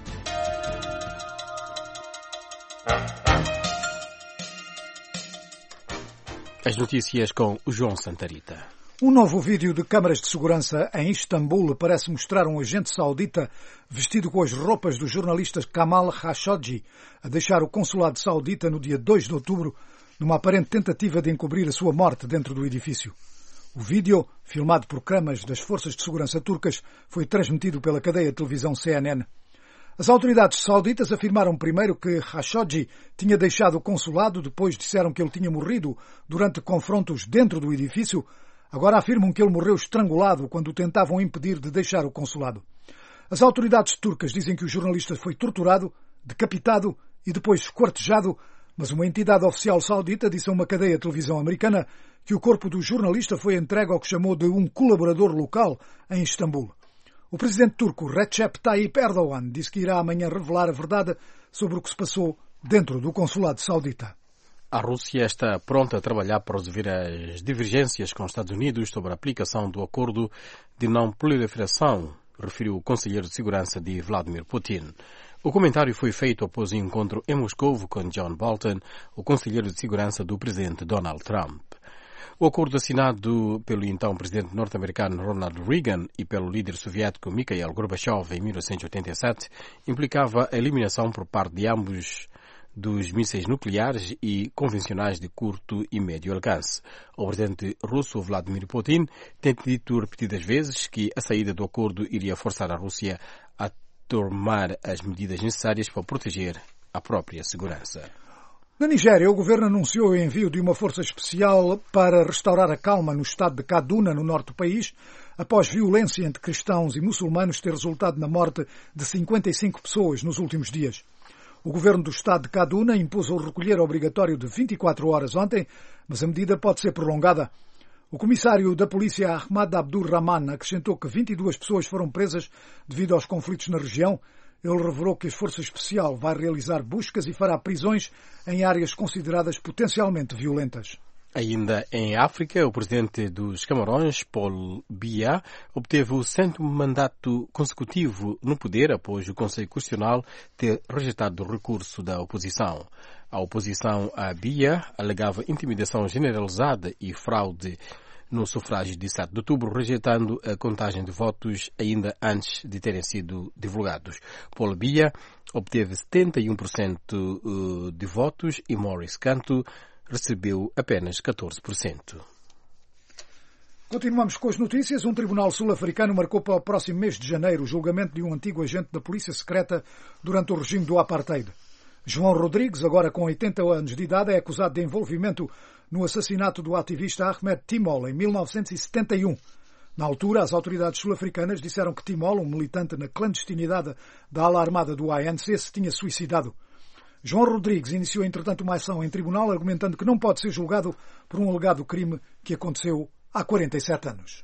Speaker 3: As notícias com o João Santarita.
Speaker 2: Um novo vídeo de câmaras de segurança em Istambul parece mostrar um agente saudita vestido com as roupas do jornalista Jamal Khashoggi a deixar o consulado saudita no dia dois de outubro numa aparente tentativa de encobrir a sua morte dentro do edifício. O vídeo, filmado por câmaras das forças de segurança turcas, foi transmitido pela cadeia de televisão C N N. As autoridades sauditas afirmaram primeiro que Khashoggi tinha deixado o consulado, depois disseram que ele tinha morrido durante confrontos dentro do edifício. Agora afirmam que ele morreu estrangulado quando o tentavam impedir de deixar o consulado. As autoridades turcas dizem que o jornalista foi torturado, decapitado e depois esquartejado, mas uma entidade oficial saudita disse a uma cadeia de televisão americana que o corpo do jornalista foi entregue ao que chamou de um colaborador local em Istambul. O presidente turco Recep Tayyip Erdogan disse que irá amanhã revelar a verdade sobre o que se passou dentro do consulado saudita.
Speaker 3: A Rússia está pronta a trabalhar para resolver as divergências com os Estados Unidos sobre a aplicação do acordo de não proliferação, referiu o conselheiro de segurança de Vladimir Putin. O comentário foi feito após o encontro em Moscou com John Bolton, o conselheiro de segurança do presidente Donald Trump. O acordo assinado pelo então presidente norte-americano Ronald Reagan e pelo líder soviético Mikhail Gorbachev em mil novecentos e oitenta e sete implicava a eliminação por parte de ambos dos mísseis nucleares e convencionais de curto e médio alcance. O presidente russo Vladimir Putin tem dito repetidas vezes que a saída do acordo iria forçar a Rússia a tomar as medidas necessárias para proteger a própria segurança.
Speaker 2: Na Nigéria, o governo anunciou o envio de uma força especial para restaurar a calma no estado de Kaduna, no norte do país, após violência entre cristãos e muçulmanos ter resultado na morte de cinquenta e cinco pessoas nos últimos dias. O governo do estado de Kaduna impôs o recolher obrigatório de vinte e quatro horas ontem, mas a medida pode ser prolongada. O comissário da polícia Ahmad Abdur Rahman acrescentou que vinte e duas pessoas foram presas devido aos conflitos na região. Ele revelou que a Força Especial vai realizar buscas e fará prisões em áreas consideradas potencialmente violentas.
Speaker 3: Ainda em África, o presidente dos Camarões, Paul Biya, obteve o sétimo mandato consecutivo no poder após o Conselho Constitucional ter rejeitado o recurso da oposição. A oposição a Biya alegava intimidação generalizada e fraude no sufrágio de sete de outubro, rejeitando a contagem de votos ainda antes de terem sido divulgados. Paul Biya obteve setenta e um por cento de votos e Maurice Kanto recebeu apenas catorze por cento.
Speaker 2: Continuamos com as notícias. Um tribunal sul-africano marcou para o próximo mês de janeiro o julgamento de um antigo agente da polícia secreta durante o regime do apartheid. João Rodrigues, agora com oitenta anos de idade, é acusado de envolvimento no assassinato do ativista Ahmed Timol em mil novecentos e setenta e um. Na altura, as autoridades sul-africanas disseram que Timol, um militante na clandestinidade da ala armada do A N C, se tinha suicidado. João Rodrigues iniciou, entretanto, uma ação em tribunal argumentando que não pode ser julgado por um alegado crime que aconteceu há quarenta e sete anos.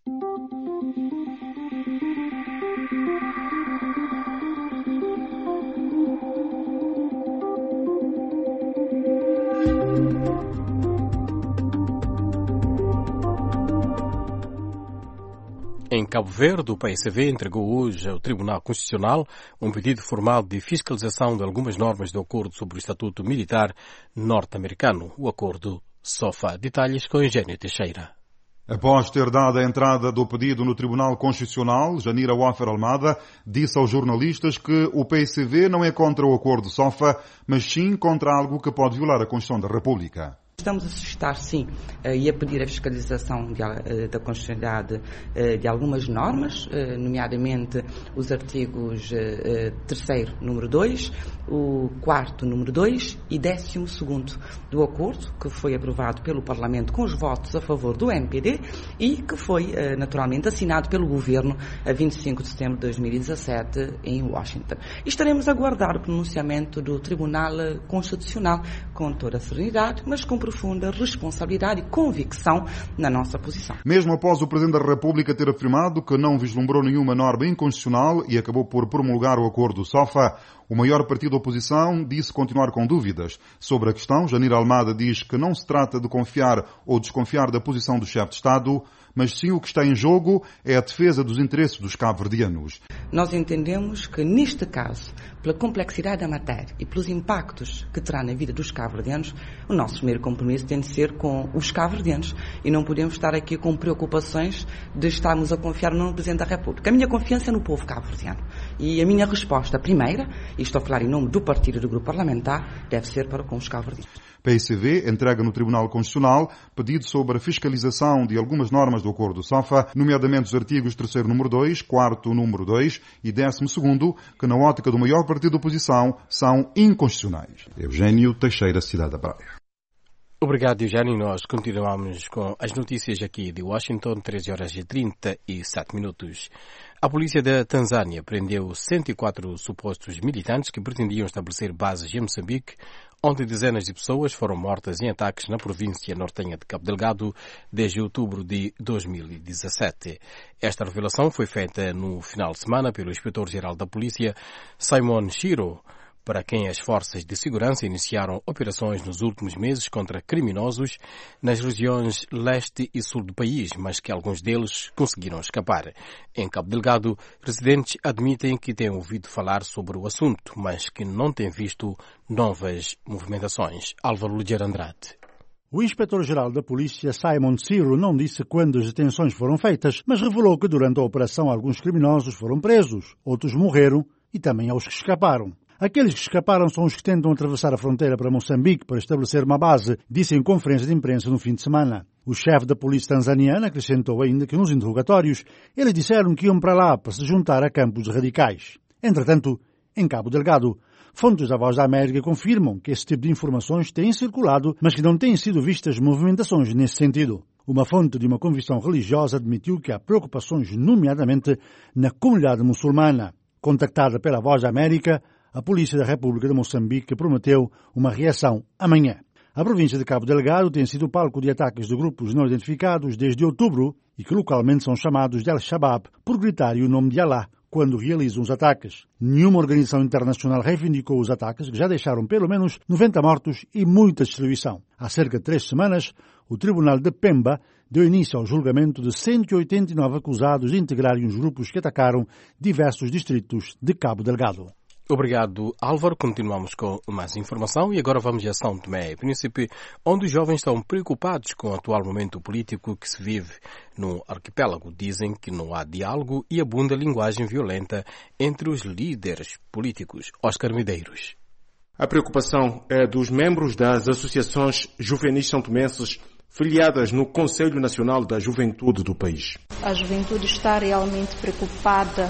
Speaker 3: Em Cabo Verde, o P S V entregou hoje ao Tribunal Constitucional um pedido formal de fiscalização de algumas normas do acordo sobre o Estatuto Militar norte-americano, o acordo SOFA. Detalhes com Eugênio Teixeira.
Speaker 1: Após ter dado a entrada do pedido no Tribunal Constitucional, Janira Wafer Almada disse aos jornalistas que o P S V não é contra o acordo SOFA, mas sim contra algo que pode violar a Constituição da República.
Speaker 6: Estamos a suscitar, sim, e a pedir a fiscalização de, da constitucionalidade de algumas normas, nomeadamente os artigos terceiro, número dois, o quarto, número dois e décimo segundo do acordo, que foi aprovado pelo Parlamento com os votos a favor do M P D e que foi, naturalmente, assinado pelo Governo a vinte e cinco de setembro de dois mil e dezassete em Washington. E estaremos a aguardar o pronunciamento do Tribunal Constitucional com toda a serenidade, mas com profunda responsabilidade e convicção na nossa posição.
Speaker 1: Mesmo após o Presidente da República ter afirmado que não vislumbrou nenhuma norma inconstitucional e acabou por promulgar o acordo SOFA, o maior partido da oposição disse continuar com dúvidas. Sobre a questão, Janira Almada diz que não se trata de confiar ou desconfiar da posição do chefe de Estado, mas sim o que está em jogo é a defesa dos interesses dos cabo-verdianos.
Speaker 6: Nós entendemos que, neste caso, pela complexidade da matéria e pelos impactos que terá na vida dos cabo-verdianos, o nosso primeiro compromisso tem de ser com os cabo-verdianos e não podemos estar aqui com preocupações de estarmos a confiar no Presidente da República. A minha confiança é no povo cabo-verdiano e a minha resposta primeira, e estou a falar em nome do partido e do grupo parlamentar, deve ser para com os cabo-verdianos.
Speaker 1: P S V entrega no Tribunal Constitucional pedido sobre a fiscalização de algumas normas do acordo SOFA, nomeadamente os artigos terceiro número dois, quarto número dois e décimo segundo, que na ótica do maior partido da oposição são inconstitucionais. Eugênio Teixeira, Cidade da Praia.
Speaker 3: Obrigado, Eugênio. Nós continuamos com as notícias aqui de Washington, treze horas e trinta e sete minutos. A polícia da Tanzânia prendeu cento e quatro supostos militantes que pretendiam estabelecer bases em Moçambique, onde dezenas de pessoas foram mortas em ataques na província nortenha de Cabo Delgado desde outubro de dois mil e dezassete. Esta revelação foi feita no final de semana pelo inspetor-geral da polícia, Simon Shiro, para quem as forças de segurança iniciaram operações nos últimos meses contra criminosos nas regiões leste e sul do país, mas que alguns deles conseguiram escapar. Em Cabo Delgado, residentes admitem que têm ouvido falar sobre o assunto, mas que não têm visto novas movimentações. Álvaro Ligeiro Andrade.
Speaker 4: O inspetor-geral da polícia, Simon Ciro, não disse quando as detenções foram feitas, mas revelou que durante a operação alguns criminosos foram presos, outros morreram e também há os que escaparam. Aqueles que escaparam são os que tentam atravessar a fronteira para Moçambique para estabelecer uma base, disse em conferência de imprensa no fim de semana. O chefe da polícia tanzaniana acrescentou ainda que nos interrogatórios eles disseram que iam para lá para se juntar a campos radicais. Entretanto, em Cabo Delgado, fontes da Voz da América confirmam que esse tipo de informações têm circulado, mas que não têm sido vistas movimentações nesse sentido. Uma fonte de uma convicção religiosa admitiu que há preocupações, nomeadamente na comunidade muçulmana. Contactada pela Voz da América, a Polícia da República de Moçambique prometeu uma reação amanhã. A província de Cabo Delgado tem sido palco de ataques de grupos não identificados desde outubro e que localmente são chamados de Al-Shabaab por gritarem o nome de Allah quando realizam os ataques. Nenhuma organização internacional reivindicou os ataques, que já deixaram pelo menos noventa mortos e muita destruição. Há cerca de três semanas, o Tribunal de Pemba deu início ao julgamento de cento e oitenta e nove acusados de integrarem os grupos que atacaram diversos distritos de Cabo Delgado.
Speaker 3: Obrigado, Álvaro. Continuamos com mais informação e agora vamos a São Tomé e Príncipe, onde os jovens estão preocupados com o atual momento político que se vive no arquipélago. Dizem que não há diálogo e abunda linguagem violenta entre os líderes políticos. Oscar Medeiros.
Speaker 7: A preocupação é dos membros das associações juvenis são-tomenses filiadas no Conselho Nacional da Juventude do país.
Speaker 9: A juventude está realmente preocupada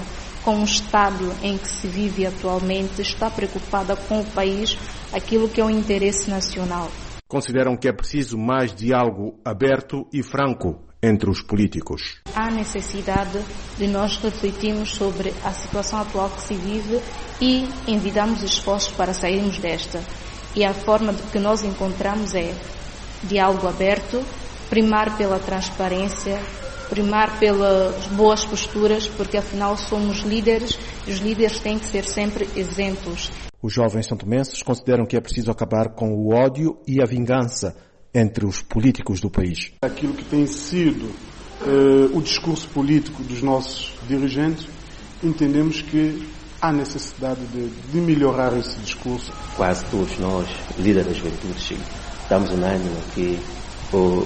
Speaker 5: com o estado em que se vive atualmente, está preocupada com o país, aquilo que é o interesse nacional.
Speaker 7: Consideram que é preciso mais diálogo aberto e franco entre os políticos.
Speaker 5: Há necessidade de nós refletirmos sobre a situação atual que se vive e envidamos esforços para sairmos desta. E a forma que nós encontramos é diálogo aberto, primar pela transparência, primar pelas boas posturas, porque afinal somos líderes e os líderes têm que ser sempre exemplos.
Speaker 7: Os jovens santomenses consideram que é preciso acabar com o ódio e a vingança entre os políticos do país.
Speaker 9: Aquilo que tem sido uh, o discurso político dos nossos dirigentes, entendemos que há necessidade de, de melhorar esse discurso.
Speaker 10: Quase todos nós, líderes da juventude, estamos unânimes que o, o,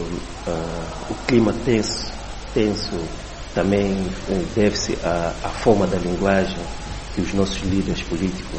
Speaker 10: uh, o clima tenso, tenso também deve-se à, à forma da linguagem que os nossos líderes políticos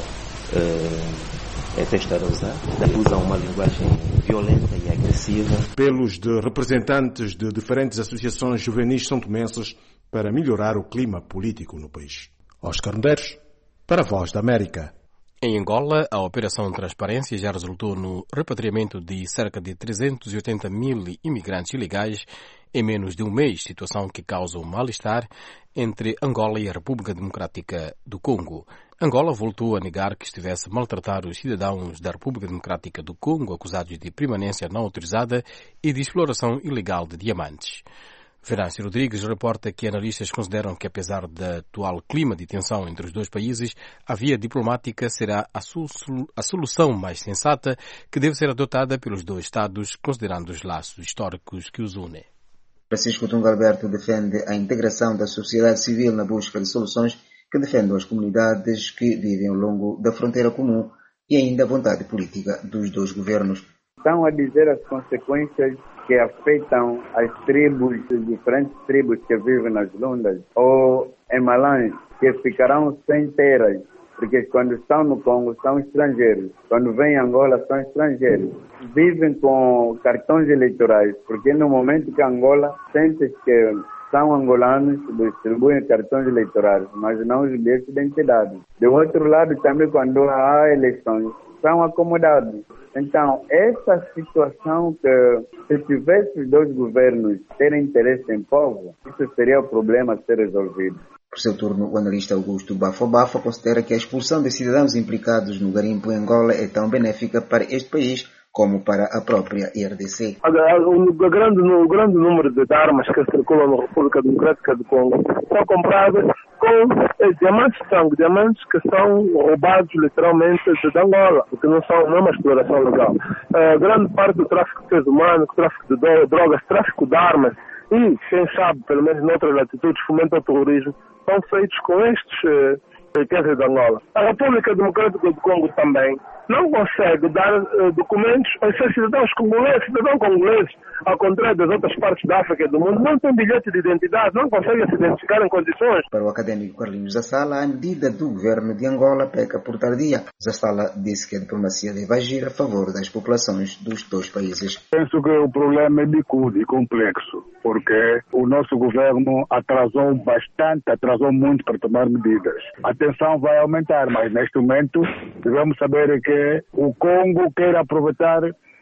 Speaker 10: uh, é testado a usar, usam uma linguagem violenta e agressiva.
Speaker 7: Apelos de representantes de diferentes associações juvenis santomenses para melhorar o clima político no país. Oscar Medeiros, para a Voz da América.
Speaker 3: Em Angola, a Operação Transparência já resultou no repatriamento de cerca de trezentos e oitenta mil imigrantes ilegais em menos de um mês, situação que causa um mal-estar entre Angola e a República Democrática do Congo. Angola voltou a negar que estivesse a maltratar os cidadãos da República Democrática do Congo acusados de permanência não autorizada e de exploração ilegal de diamantes. Venâncio Rodrigues reporta que analistas consideram que, apesar do atual clima de tensão entre os dois países, a via diplomática será a, a solução mais sensata que deve ser adotada pelos dois Estados, considerando os laços históricos que os unem.
Speaker 24: Francisco Tungo Alberto defende a integração da sociedade civil na busca de soluções que defendam as comunidades que vivem ao longo da fronteira comum e ainda a vontade política dos dois governos.
Speaker 25: Estão a dizer as consequências que afetam as tribos, as diferentes tribos que vivem nas Lundas ou em Malães, que ficarão sem terras, porque quando estão no Congo são estrangeiros, quando vêm a Angola são estrangeiros. Vivem com cartões eleitorais, porque no momento que Angola sente que são angolanos, distribuem cartões eleitorais, mas não os bilhetes de identidade. Do outro lado, também, quando há eleições, são acomodados. Então, essa situação que, se tivesse os dois governos terem interesse em povo, isso seria o problema a ser resolvido.
Speaker 24: Por seu turno, o analista Augusto Bafo Bafo considera que a expulsão de cidadãos implicados no garimpo em Angola é tão benéfica para este país como para a própria R D C.
Speaker 26: O grande, o grande número de armas que circulam na República Democrática do Congo são compradas com diamantes de sangue, diamantes que são roubados literalmente de Angola, porque não são não é uma exploração legal. A grande parte do tráfico de seres humanos, tráfico de drogas, tráfico de armas e, quem sabe, pelo menos noutras latitudes, fomento ao terrorismo, são feitos com estes riquezas de Angola. A República Democrática do Congo também não consegue dar uh, documentos aos seus cidadãos congoleses, cidadãos congoleses, ao contrário das outras partes da África e do mundo, não têm bilhete de identidade, não conseguem se identificar em condições.
Speaker 24: Para o académico Carlinhos Zassala, a medida do governo de Angola peca por tardia. Zassala disse que a diplomacia deve agir a favor das populações dos dois países.
Speaker 27: Penso que o problema é bicudo e complexo, porque o nosso governo atrasou bastante, atrasou muito para tomar medidas. A tensão vai aumentar, mas neste momento devemos saber que o Congo quer aproveitar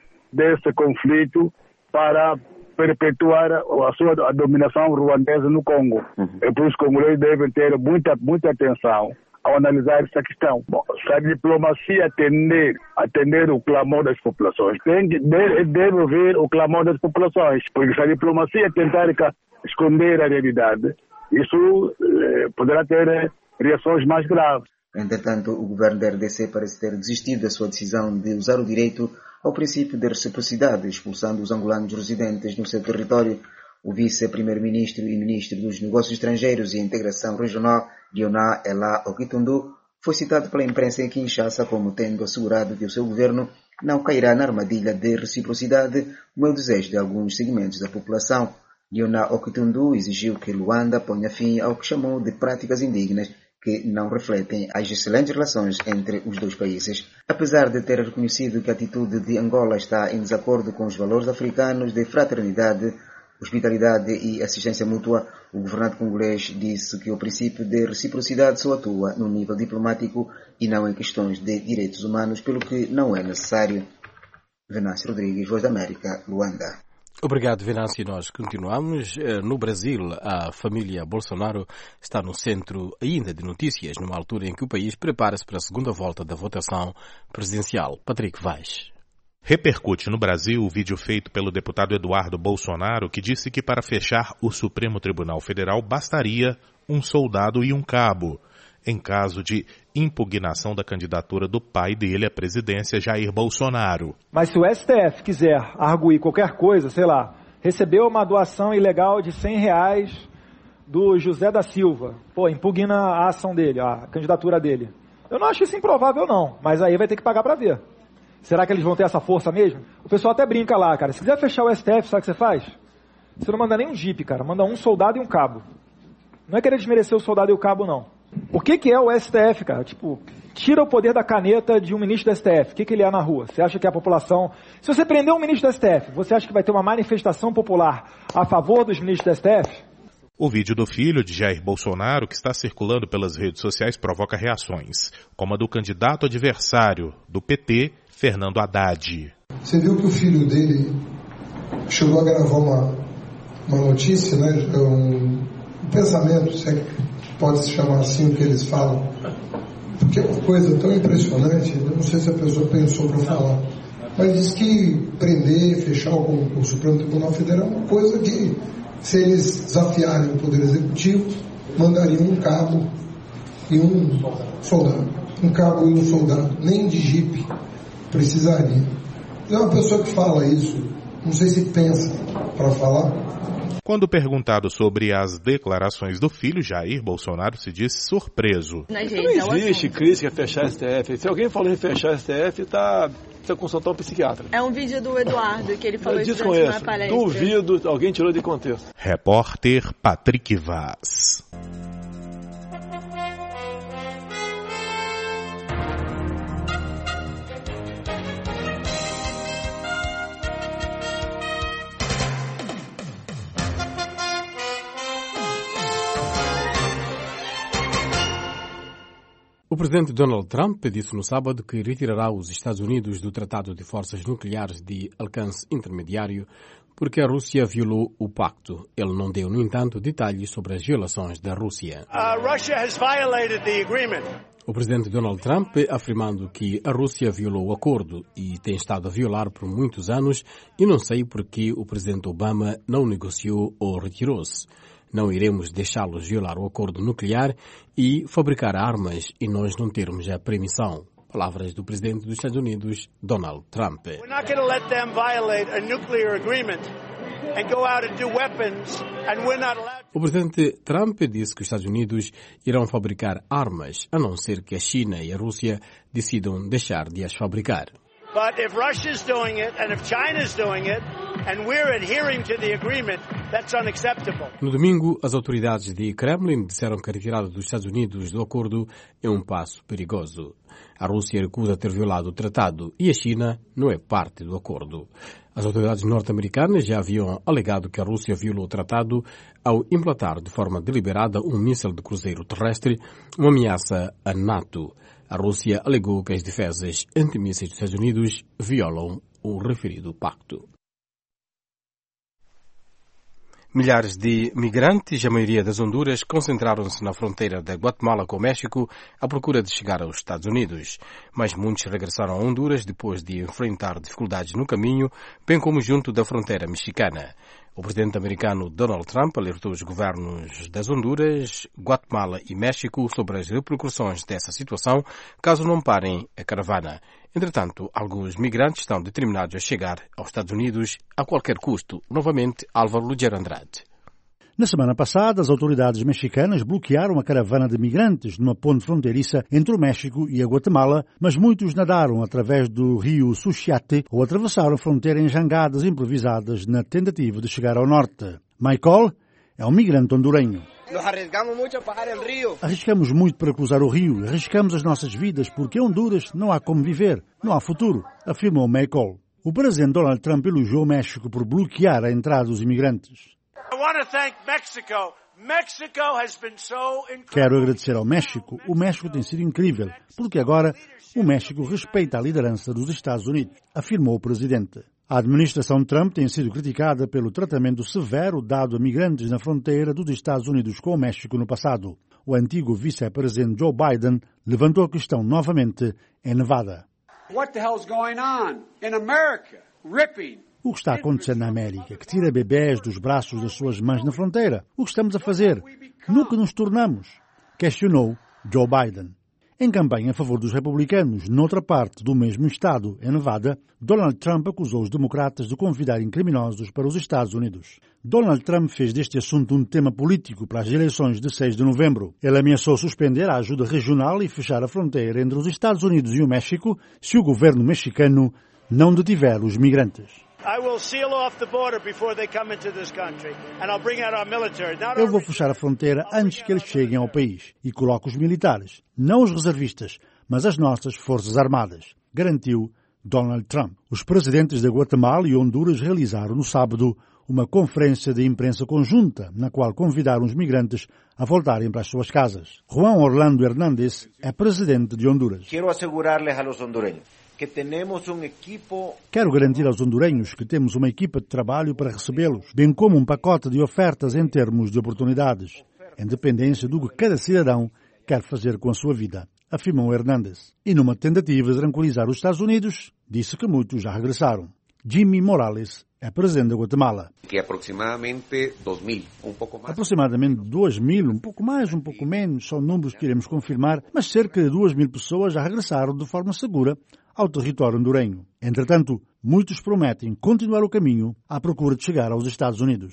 Speaker 27: desse conflito para perpetuar a sua a dominação ruandesa no Congo. Uhum. É por isso que os congoleses devem ter muita, muita atenção ao analisar essa questão. Bom, se a diplomacia atender, atender o clamor das populações, tem, deve, deve ouvir o clamor das populações, porque se a diplomacia tentar esconder a realidade, isso eh, poderá ter eh, reações mais graves.
Speaker 24: Entretanto, o governo da R D C parece ter desistido da sua decisão de usar o direito ao princípio de reciprocidade, expulsando os angolanos residentes no seu território. O vice-primeiro-ministro e ministro dos Negócios Estrangeiros e Integração Regional, Dioná Elá Okitundu, foi citado pela imprensa em Kinshasa como tendo assegurado que o seu governo não cairá na armadilha de reciprocidade, como é o desejo de alguns segmentos da população. Dioná Okitundu exigiu que Luanda ponha fim ao que chamou de práticas indignas que não refletem as excelentes relações entre os dois países. Apesar de ter reconhecido que a atitude de Angola está em desacordo com os valores africanos de fraternidade, hospitalidade e assistência mútua, o governante congolês disse que o princípio de reciprocidade só atua no nível diplomático e não em questões de direitos humanos, pelo que não é necessário. Venâncio Rodrigues, Voz da América, Luanda.
Speaker 3: Obrigado, Venâncio. Nós continuamos. No Brasil, a família Bolsonaro está no centro ainda de notícias, numa altura em que o país prepara-se para a segunda volta da votação presidencial. Patrick Vaz.
Speaker 11: Repercute no Brasil o vídeo feito pelo deputado Eduardo Bolsonaro, que disse que para fechar o Supremo Tribunal Federal bastaria um soldado e um cabo, em caso de impugnação da candidatura do pai dele à presidência, Jair Bolsonaro.
Speaker 12: Mas se o S T F quiser arguir qualquer coisa, sei lá, recebeu uma doação ilegal de cem reais do José da Silva, pô, impugna a ação dele, a candidatura dele. Eu não acho isso improvável não, mas aí vai ter que pagar para ver. Será que eles vão ter essa força mesmo? O pessoal até brinca lá, cara. Se quiser fechar o S T F, sabe o que você faz? Você não manda nem um jipe, cara. Manda um soldado e um cabo. Não é querer desmerecer o soldado e o cabo, não. O que que é o S T F, cara? Tipo, tira o poder da caneta de um ministro do S T F. O que que ele é na rua? Você acha que a população... Se você prender um ministro do S T F, você acha que vai ter uma manifestação popular a favor dos ministros do S T F?
Speaker 11: O vídeo do filho de Jair Bolsonaro, que está circulando pelas redes sociais, provoca reações, como a do candidato adversário do P T, Fernando Haddad.
Speaker 13: Você viu que o filho dele chegou a gravar uma, uma notícia, né, um, um pensamento, se é que pode se chamar assim o que eles falam, porque é uma coisa tão impressionante, eu não sei se a pessoa pensou para falar, mas diz que prender, fechar o, o Supremo Tribunal Federal é uma coisa que, se eles desafiarem o Poder Executivo, mandariam um cabo e um soldado. Um cabo e um soldado, nem de jipe precisaria. É uma pessoa que fala isso, não sei se pensa para falar.
Speaker 11: Quando perguntado sobre as declarações do filho, Jair Bolsonaro se disse surpreso.
Speaker 14: Não existe crise a fechar S T F. Se alguém falou em fechar S T F, está precisa consultar um psiquiatra.
Speaker 15: É um vídeo do Eduardo que ele falou isso
Speaker 14: durante
Speaker 15: uma palestra.
Speaker 14: Duvido, alguém tirou de contexto.
Speaker 11: Repórter Patrick Vaz.
Speaker 3: O presidente Donald Trump disse no sábado que retirará os Estados Unidos do Tratado de Forças Nucleares de Alcance Intermediário porque a Rússia violou o pacto. Ele não deu, no entanto, detalhes sobre as violações da Rússia.
Speaker 16: Uh, Russia has violated the agreement.
Speaker 3: O presidente Donald Trump afirmando que a Rússia violou o acordo e tem estado a violar por muitos anos e não sei por que o presidente Obama não negociou ou retirou-se. Não iremos deixá-los violar o acordo nuclear e fabricar armas e nós não termos a permissão. Palavras do presidente dos Estados Unidos, Donald Trump.
Speaker 16: We're not going to let them violate a nuclear agreement and go out and do weapons and we're not allowed.
Speaker 3: O presidente Trump disse que os Estados Unidos irão fabricar armas, a não ser que a China e a Rússia decidam deixar de as fabricar.
Speaker 16: But if Russia's doing it and if China's doing it and we're adhering to the agreement, that's unacceptable.
Speaker 3: No domingo, as autoridades de Kremlin disseram que a retirada dos Estados Unidos do acordo é um passo perigoso. A Rússia recusa ter violado o tratado e a China não é parte do acordo. As autoridades norte-americanas já haviam alegado que a Rússia violou o tratado ao implantar de forma deliberada um míssil de cruzeiro terrestre, uma ameaça à NATO. A Rússia alegou que as defesas antimísseis dos Estados Unidos violam o referido pacto. Milhares de migrantes, a maioria das Honduras, concentraram-se na fronteira da Guatemala com o México à procura de chegar aos Estados Unidos. Mas muitos regressaram a Honduras depois de enfrentar dificuldades no caminho, bem como junto da fronteira mexicana. O presidente americano Donald Trump alertou os governos das Honduras, Guatemala e México sobre as repercussões dessa situação caso não parem a caravana. Entretanto, alguns migrantes estão determinados a chegar aos Estados Unidos a qualquer custo. Novamente, Álvaro Lugero Andrade.
Speaker 4: Na semana passada, as autoridades mexicanas bloquearam a caravana de migrantes numa ponte fronteiriça entre o México e a Guatemala, mas muitos nadaram através do rio Suchiate ou atravessaram a fronteira em jangadas improvisadas na tentativa de chegar ao norte. Michael é um migrante hondurenho.
Speaker 18: Nos arriesgamos muito para passar o rio.
Speaker 4: Arriscamos muito para cruzar o rio, arriscamos as nossas vidas porque em Honduras não há como viver, não há futuro, afirmou Michael. O presidente Donald Trump elogiou o México por bloquear a entrada dos imigrantes. Quero agradecer ao México. O México tem sido incrível, porque agora o México respeita a liderança dos Estados Unidos, afirmou o presidente. A administração Trump tem sido criticada pelo tratamento severo dado a migrantes na fronteira dos Estados Unidos com o México no passado. O antigo vice-presidente Joe Biden levantou a questão novamente em Nevada.
Speaker 8: What the hell's going on in America? Ripping.
Speaker 4: O que está acontecendo na América? Que tira bebés dos braços das suas mães na fronteira? O que estamos a fazer? No que nos tornamos? Questionou Joe Biden. Em campanha a favor dos republicanos, noutra parte do mesmo estado, em Nevada, Donald Trump acusou os democratas de convidarem criminosos para os Estados Unidos. Donald Trump fez deste assunto um tema político para as eleições de seis de novembro. Ele ameaçou suspender a ajuda regional e fechar a fronteira entre os Estados Unidos e o México se o governo mexicano não detiver os migrantes. Eu vou fechar a fronteira antes que eles cheguem ao país e coloco os militares, não os reservistas, mas as nossas forças armadas, garantiu Donald Trump. Os presidentes de Guatemala e Honduras realizaram no sábado uma conferência de imprensa conjunta, na qual convidaram os migrantes a voltarem para as suas casas. Juan Orlando Hernández é presidente de Honduras.
Speaker 17: Quero assegurar-lhes a los hondureños que temos um equipo...
Speaker 4: Quero garantir aos hondurenhos que temos uma equipa de trabalho para recebê-los, bem como um pacote de ofertas em termos de oportunidades, em dependência do que cada cidadão quer fazer com a sua vida, afirmou Hernández. E numa tentativa de tranquilizar os Estados Unidos, disse que muitos já regressaram. Jimmy Morales é presidente da Guatemala.
Speaker 17: Que aproximadamente dois mil, um pouco mais.
Speaker 4: Aproximadamente dois mil, um pouco mais, um pouco menos, são números que iremos confirmar, mas cerca de duas mil pessoas já regressaram de forma segura ao território hondurenho. Entretanto, muitos prometem continuar o caminho à procura de chegar aos Estados Unidos.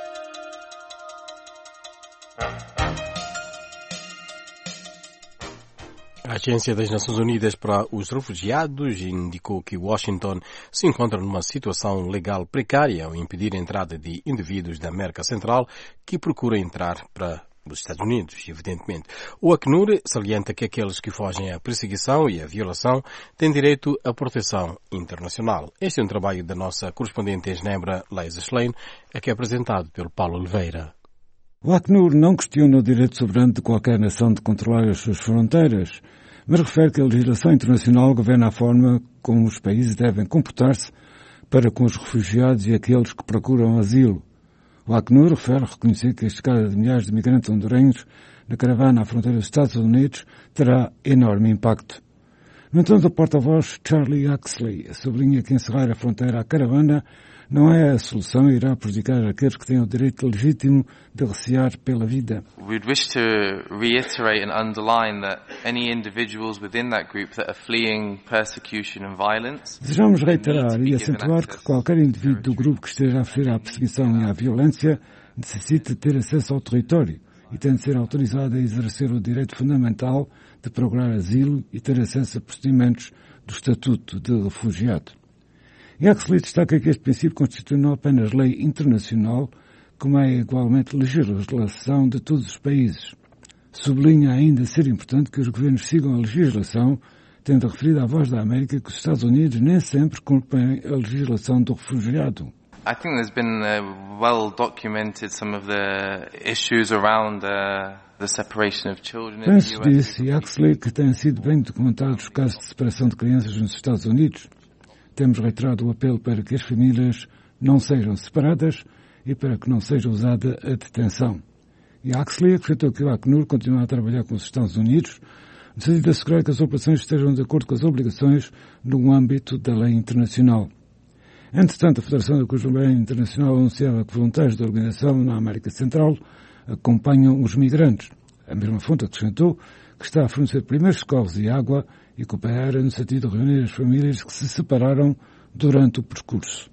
Speaker 3: A Agência das Nações Unidas para os Refugiados indicou que Washington se encontra numa situação legal precária ao impedir a entrada de indivíduos da América Central que procuram entrar para os Estados Unidos, evidentemente. O Acnur salienta que aqueles que fogem à perseguição e à violação têm direito à proteção internacional. Este é um trabalho da nossa correspondente em Genebra, Leisa Schlein, que é apresentado pelo Paulo Oliveira.
Speaker 19: O Acnur não questiona o direito soberano de qualquer nação de controlar as suas fronteiras, mas refere que a legislação internacional governa a forma como os países devem comportar-se para com os refugiados e aqueles que procuram asilo. O Acnur refere reconhecer que a chegada de milhares de migrantes hondurenhos na caravana à fronteira dos Estados Unidos terá enorme impacto. No entanto, o porta-voz Charlie Axley sublinha que encerrar a fronteira à caravana não é a solução e irá prejudicar aqueles que têm o direito legítimo de recear pela vida.
Speaker 20: We'd wish to reiterate and underline that any individuals within that group that are fleeing persecution and violence.
Speaker 19: Desejamos reiterar e acentuar que qualquer indivíduo do grupo que esteja a fugir à perseguição e à violência necessita ter acesso ao território e tem de ser autorizado a exercer o direito fundamental de procurar asilo e ter acesso a procedimentos do Estatuto de Refugiado. E Axley destaca que este princípio constitui não apenas lei internacional, como é igualmente legislação de todos os países. Sublinha ainda ser importante que os governos sigam a legislação, tendo referido à Voz da América que os Estados Unidos nem sempre cumprem a legislação do refugiado.
Speaker 20: I think there's been uh, well documented some of the issues around uh, the separation of children in the U S.
Speaker 19: Penso, disse Axley, que têm sido bem documentados os casos de separação de crianças nos Estados Unidos. Temos reiterado o apelo para que as famílias não sejam separadas e para que não seja usada a detenção. E Axley acrescentou que o Acnur continua a trabalhar com os Estados Unidos no sentido de assegurar que as operações estejam de acordo com as obrigações no âmbito da lei internacional. Entretanto, a Federação da Cruz Vermelha Internacional anunciava que voluntários da organização na América Central acompanham os migrantes. A mesma fonte acrescentou que está a fornecer primeiros socorros e água e coopera no sentido de reunir as famílias que se separaram durante o percurso.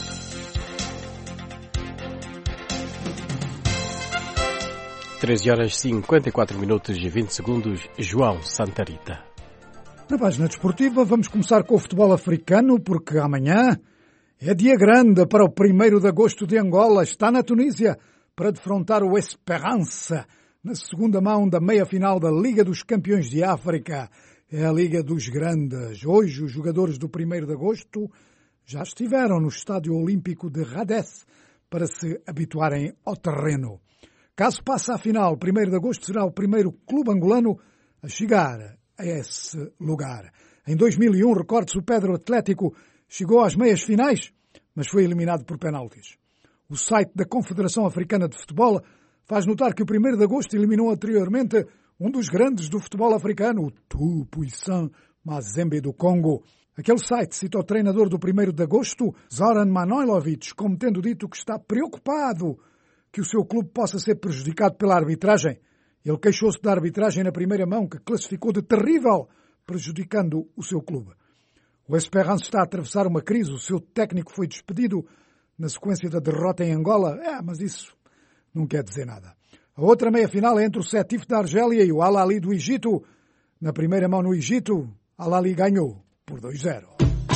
Speaker 3: treze horas e cinquenta e quatro minutos e vinte segundos, João Santarita.
Speaker 2: Na página desportiva vamos começar com o futebol africano, porque amanhã é dia grande para o primeiro de agosto de Angola. Está na Tunísia para defrontar o Esperança na segunda mão da meia-final da Liga dos Campeões de África. É a Liga dos Grandes. Hoje os jogadores do primeiro de agosto já estiveram no Estádio Olímpico de Radez para se habituarem ao terreno. Caso passe à final, primeiro de agosto será o primeiro clube angolano a chegar a esse lugar. Em dois mil e um, recorde-se, o Pedro Atlético chegou às meias finais, mas foi eliminado por penaltis. O site da Confederação Africana de Futebol faz notar que o primeiro de agosto eliminou anteriormente um dos grandes do futebol africano, o Tout-Puissant Mazembe do Congo. Aquele site cita o treinador do primeiro de agosto, Zoran Manojlovic, como tendo dito que está preocupado que o seu clube possa ser prejudicado pela arbitragem. Ele queixou-se da arbitragem na primeira mão, que classificou de terrível, prejudicando o seu clube. O Esperance está a atravessar uma crise, o seu técnico foi despedido na sequência da derrota em Angola. É, mas isso não quer dizer nada. A outra meia-final é entre o Sétif da Argélia e o Al Ahly do Egito. Na primeira mão no Egito, Al Ahly ganhou por dois a zero.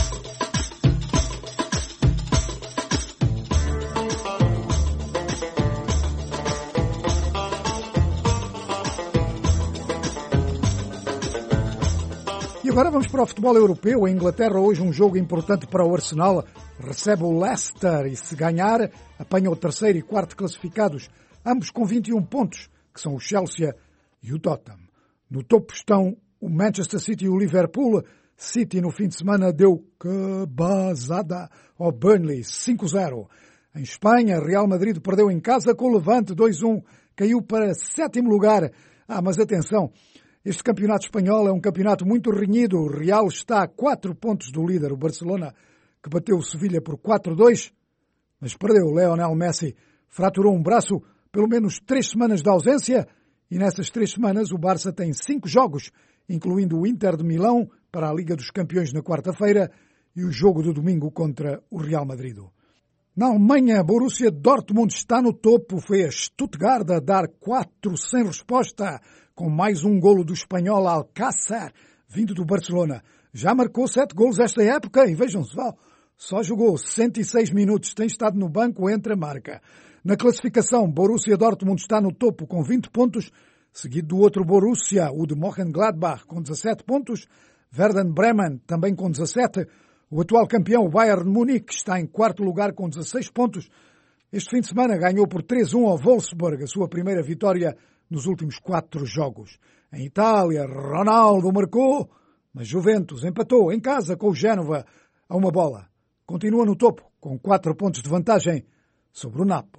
Speaker 2: E agora vamos para o futebol europeu. A Inglaterra, hoje um jogo importante para o Arsenal. Recebe o Leicester e, se ganhar, apanha o terceiro e quarto classificados, ambos com vinte e um pontos, que são o Chelsea e o Tottenham. No topo estão o Manchester City e o Liverpool. City, no fim de semana, deu cabazada ao Burnley, cinco a zero. Em Espanha, Real Madrid perdeu em casa com o Levante, dois a um. Caiu para sétimo lugar. Ah, mas atenção, este campeonato espanhol é um campeonato muito renhido. O Real está a quatro pontos do líder, o Barcelona, que bateu o Sevilha por quatro a dois, mas perdeu. Lionel Messi fraturou um braço, pelo menos três semanas de ausência, e nessas três semanas o Barça tem cinco jogos, incluindo o Inter de Milão para a Liga dos Campeões na quarta-feira e o jogo do domingo contra o Real Madrid. Na Alemanha, Borussia Dortmund está no topo, foi a Stuttgart a dar quatro sem resposta, com mais um golo do espanhol Alcácer, vindo do Barcelona. Já marcou sete golos esta época e vejam-se, só jogou cento e seis minutos, tem estado no banco entre a marca. Na classificação, Borussia Dortmund está no topo com vinte pontos, seguido do outro Borussia, o de Mönchengladbach, com dezassete pontos, Werder Bremen também com dezassete, o atual campeão, o Bayern de Munique, está em quarto lugar com dezasseis pontos. Este fim de semana ganhou por três a um ao Wolfsburg, a sua primeira vitória nos últimos quatro jogos. Em Itália, Ronaldo marcou, mas Juventus empatou em casa com o Génova a uma bola. Continua no topo, com quatro pontos de vantagem sobre o Napoli.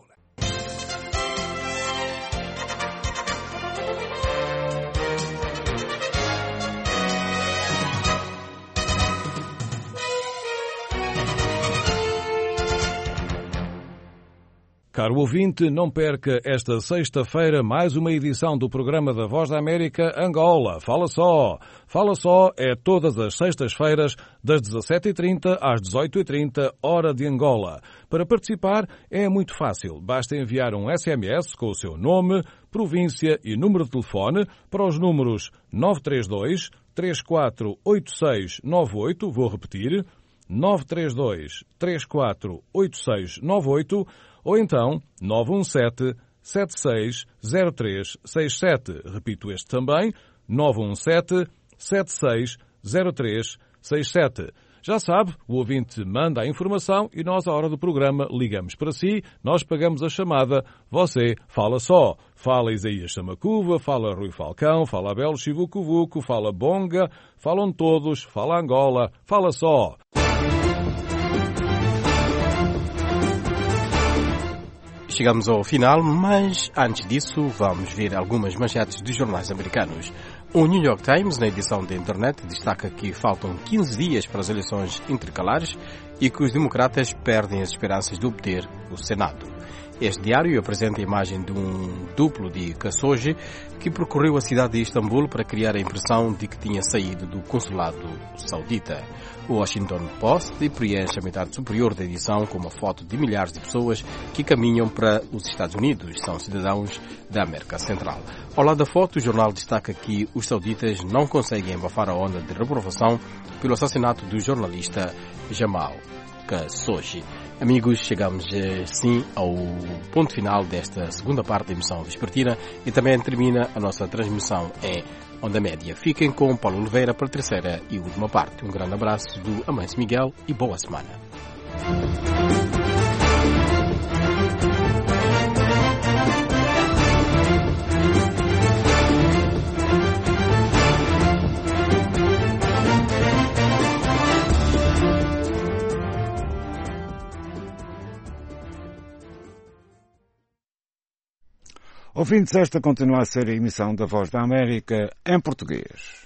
Speaker 1: Caro ouvinte, não perca esta sexta-feira mais uma edição do programa da Voz da América Angola. Fala só! Fala só é todas as sextas-feiras das dezassete e trinta às dezoito e trinta, hora de Angola. Para participar é muito fácil. Basta enviar um S M S com o seu nome, província e número de telefone para os números nove três dois, três quatro oito seis nove oito, vou repetir, nove três dois, três quatro oito seis nove oito, ou então nove um sete, sete seis zero três seis sete. Repito este também, nove um sete, sete seis zero três seis sete. Já sabe, o ouvinte manda a informação e nós, à hora do programa, ligamos para si, nós pagamos a chamada, você fala só. Fala Isaías Chamacuva, fala Rui Falcão, fala Abel Chivucovuco, fala Bonga, falam todos, fala Angola, fala só.
Speaker 3: Chegamos ao final, mas antes disso vamos ver algumas manchetes dos jornais americanos. O New York Times, na edição da internet, destaca que faltam quinze dias para as eleições intercalares e que os democratas perdem as esperanças de obter o Senado. Este diário apresenta a imagem de um duplo de Khashoggi que percorreu a cidade de Istambul para criar a impressão de que tinha saído do consulado saudita. O Washington Post preenche a metade superior da edição com uma foto de milhares de pessoas que caminham para os Estados Unidos. São cidadãos da América Central. Ao lado da foto, o jornal destaca que os sauditas não conseguem abafar a onda de reprovação pelo assassinato do jornalista Jamal Khashoggi. Amigos, chegamos assim ao ponto final desta segunda parte da emissão vespertina e também termina a nossa transmissão em Onda Média. Fiquem com Paulo Oliveira para a terceira e última parte. Um grande abraço do Amancio Miguel e boa semana.
Speaker 5: Ouvintes, esta continua a ser a emissão da Voz da América em português.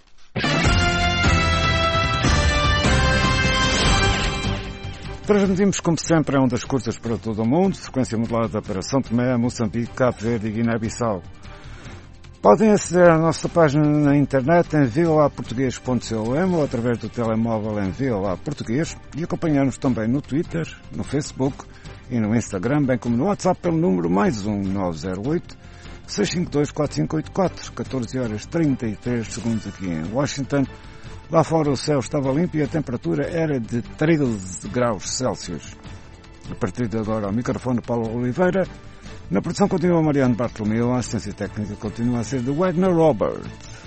Speaker 5: Transmitimos, como sempre, em ondas curtas para todo o mundo, frequência modulada para São Tomé, Moçambique, Cabo Verde e Guiné-Bissau. Podem aceder à nossa página na internet em v o a português ponto com ou através do telemóvel em V O A Português e acompanhar-nos também no Twitter, no Facebook e no Instagram, bem como no WhatsApp pelo número mais um nove zero oito, seis cinco dois, quatro cinco oito quatro, catorze horas e trinta e três segundos aqui em Washington. Lá fora o céu estava limpo e a temperatura era de treze graus Celsius. A partir de agora ao microfone Paulo Oliveira. Na produção continua Mariano Bartolomeu, a assistência técnica continua a ser de Wagner Robert.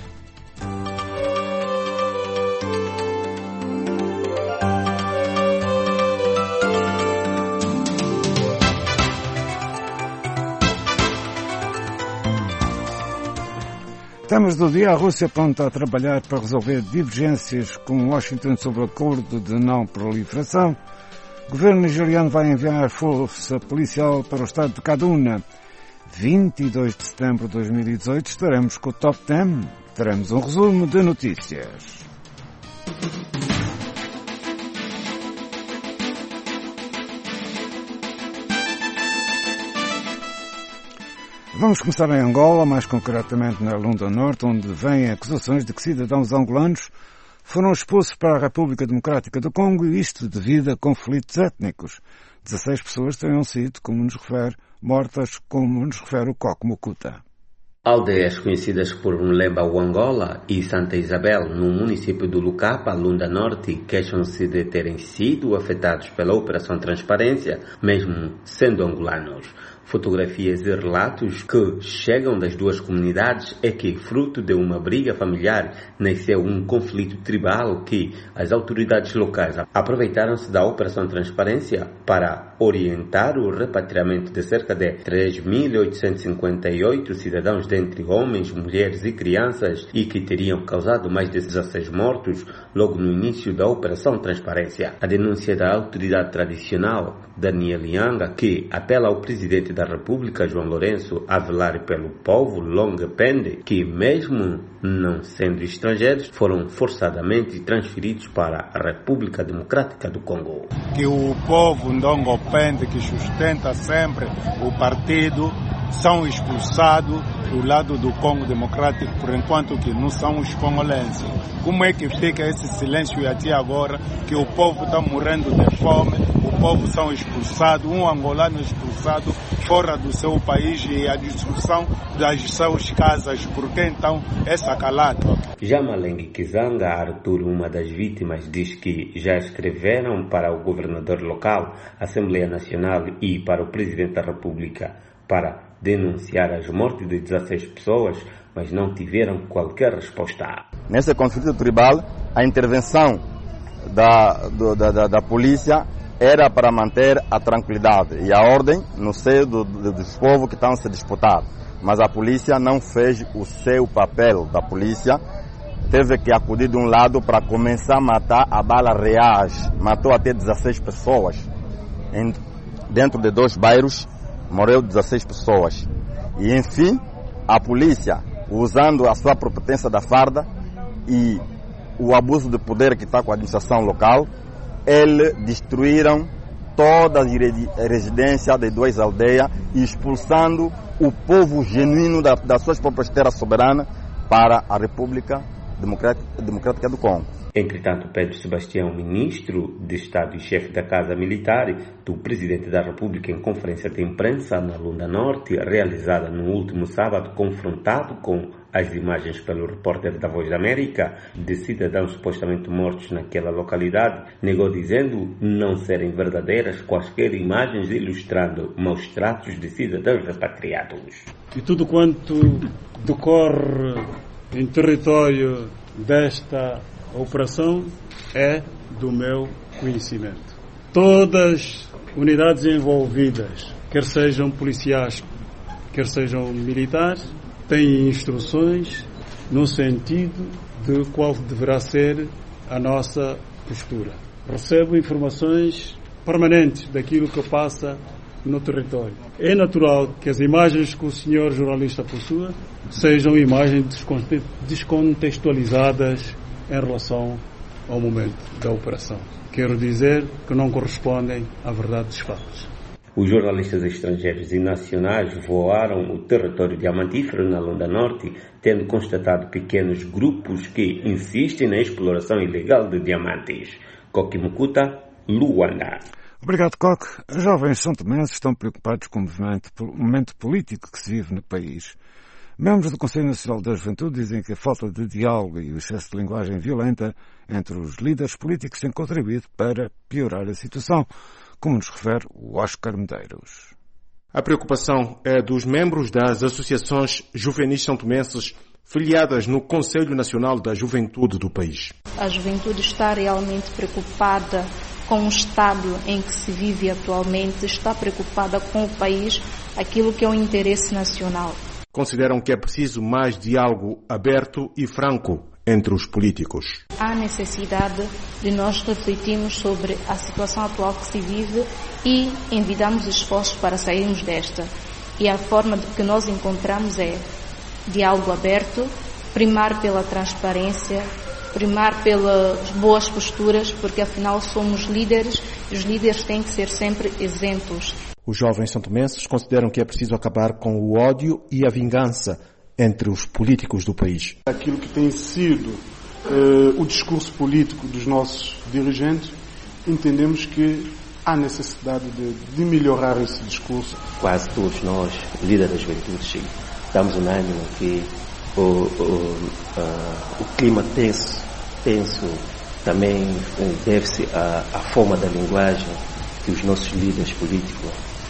Speaker 5: Temas do dia: a Rússia pronta a trabalhar para resolver divergências com Washington sobre o acordo de não proliferação. O governo nigeriano vai enviar força policial para o estado de Kaduna. vinte e dois de setembro de dois mil e dezoito estaremos com o Top dez. Teremos um resumo de notícias. Vamos começar em Angola, mais concretamente na Lunda Norte, onde vêm acusações de que cidadãos angolanos foram expulsos para a República Democrática do Congo, e isto devido a conflitos étnicos. dezasseis pessoas teriam sido, como nos refere, mortas, como nos refere o Coco Mucuta.
Speaker 6: Aldeias conhecidas por Nlemba Angola e Santa Isabel, no município do Lucapa, Lunda Norte, queixam-se de terem sido afetados pela Operação Transparência, mesmo sendo angolanos. Fotografias e relatos que chegam das duas comunidades é que, fruto de uma briga familiar, nasceu um conflito tribal que as autoridades locais aproveitaram-se da Operação Transparência para orientar o repatriamento de cerca de três mil oitocentos e cinquenta e oito cidadãos, dentre homens, mulheres e crianças, e que teriam causado mais de dezasseis mortos logo no início da Operação Transparência. A denúncia da autoridade tradicional, Daniel Yanga, que apela ao presidente da República, João Lourenço, a velar pelo povo Longpende, que mesmo não sendo estrangeiros, foram forçadamente transferidos para a República Democrática do Congo.
Speaker 9: Que o povo Ndongopende, que sustenta sempre o partido, são expulsados do lado do Congo Democrático, por enquanto que não são os congolenses. Como é que fica esse silêncio até agora, que o povo está morrendo de fome, o povo são expulsados, um angolano expulsado fora do seu país e a destruição das suas casas? Por que então essa calada?
Speaker 6: Jamaleng Kizanga Arthur, uma das vítimas, diz que já escreveram para o governador local, Assembleia Nacional e para o Presidente da República para denunciar as mortes de dezasseis pessoas, mas não tiveram qualquer resposta.
Speaker 10: Nesse conflito tribal, a intervenção da, do, da, da, da polícia era para manter a tranquilidade e a ordem no seio do, do, dos povos que estão a se disputar. Mas a polícia não fez o seu papel da polícia, teve que acudir de um lado para começar a matar a bala reais. Matou até dezasseis pessoas. Em, dentro de dois bairros, morreu dezasseis pessoas. E, enfim, a polícia, usando a sua prepotência da farda e o abuso de poder que está com a administração local, eles destruíram toda a residência de duas aldeias, expulsando o povo genuíno da, das suas próprias terras soberanas para a República Democrática, Democrática do Congo.
Speaker 6: Entretanto, Pedro Sebastião, ministro de Estado e chefe da Casa Militar do Presidente da República, em conferência de imprensa na Lunda Norte, realizada no último sábado, confrontado com as imagens pelo repórter da Voz da América de cidadãos supostamente mortos naquela localidade, negou dizendo não serem verdadeiras quaisquer imagens ilustrando maus tratos de cidadãos repatriados.
Speaker 21: E tudo quanto decorre
Speaker 9: em território desta operação é do meu conhecimento. Todas as unidades envolvidas, quer sejam policiais, quer sejam militares, têm instruções no sentido de qual deverá ser a nossa postura. Recebo informações permanentes daquilo que passa no território. É natural que as imagens que o senhor jornalista possua sejam imagens descontextualizadas em relação ao momento da operação. Quero dizer que não correspondem à verdade dos fatos.
Speaker 6: Os jornalistas estrangeiros e nacionais voaram o território diamantífero na Lunda Norte, tendo constatado pequenos grupos que insistem na exploração ilegal de diamantes. Coque Mukuta, Luanda.
Speaker 5: Obrigado, Coque. Os jovens são-tomenses estão preocupados com o movimento, o momento político que se vive no país. Membros do Conselho Nacional da Juventude dizem que a falta de diálogo e o excesso de linguagem violenta entre os líderes políticos têm contribuído para piorar a situação, como nos refere o Oscar Medeiros.
Speaker 7: A preocupação é dos membros das associações juvenis são-tomenses filiadas no Conselho Nacional da Juventude do país.
Speaker 21: A juventude está realmente preocupada com o estado em que se vive atualmente, está preocupada com o país, aquilo que é o interesse nacional.
Speaker 7: Consideram que é preciso mais diálogo aberto e franco entre os políticos.
Speaker 21: Há necessidade de nós refletirmos sobre a situação atual que se vive e envidamos esforços para sairmos desta. E a forma de que nós encontramos é diálogo aberto, primar pela transparência, primar pelas boas posturas, porque afinal somos líderes e os líderes têm que ser sempre exemplos.
Speaker 7: Os jovens santomenses consideram que é preciso acabar com o ódio e a vingança entre os políticos do país.
Speaker 22: Aquilo que tem sido uh, o discurso político dos nossos dirigentes, entendemos que há necessidade de, de melhorar esse discurso.
Speaker 23: Quase todos nós, líderes da juventude, estamos unânimes que o, o, uh, o clima tenso, tenso também deve-se à, à forma da linguagem que os nossos líderes políticos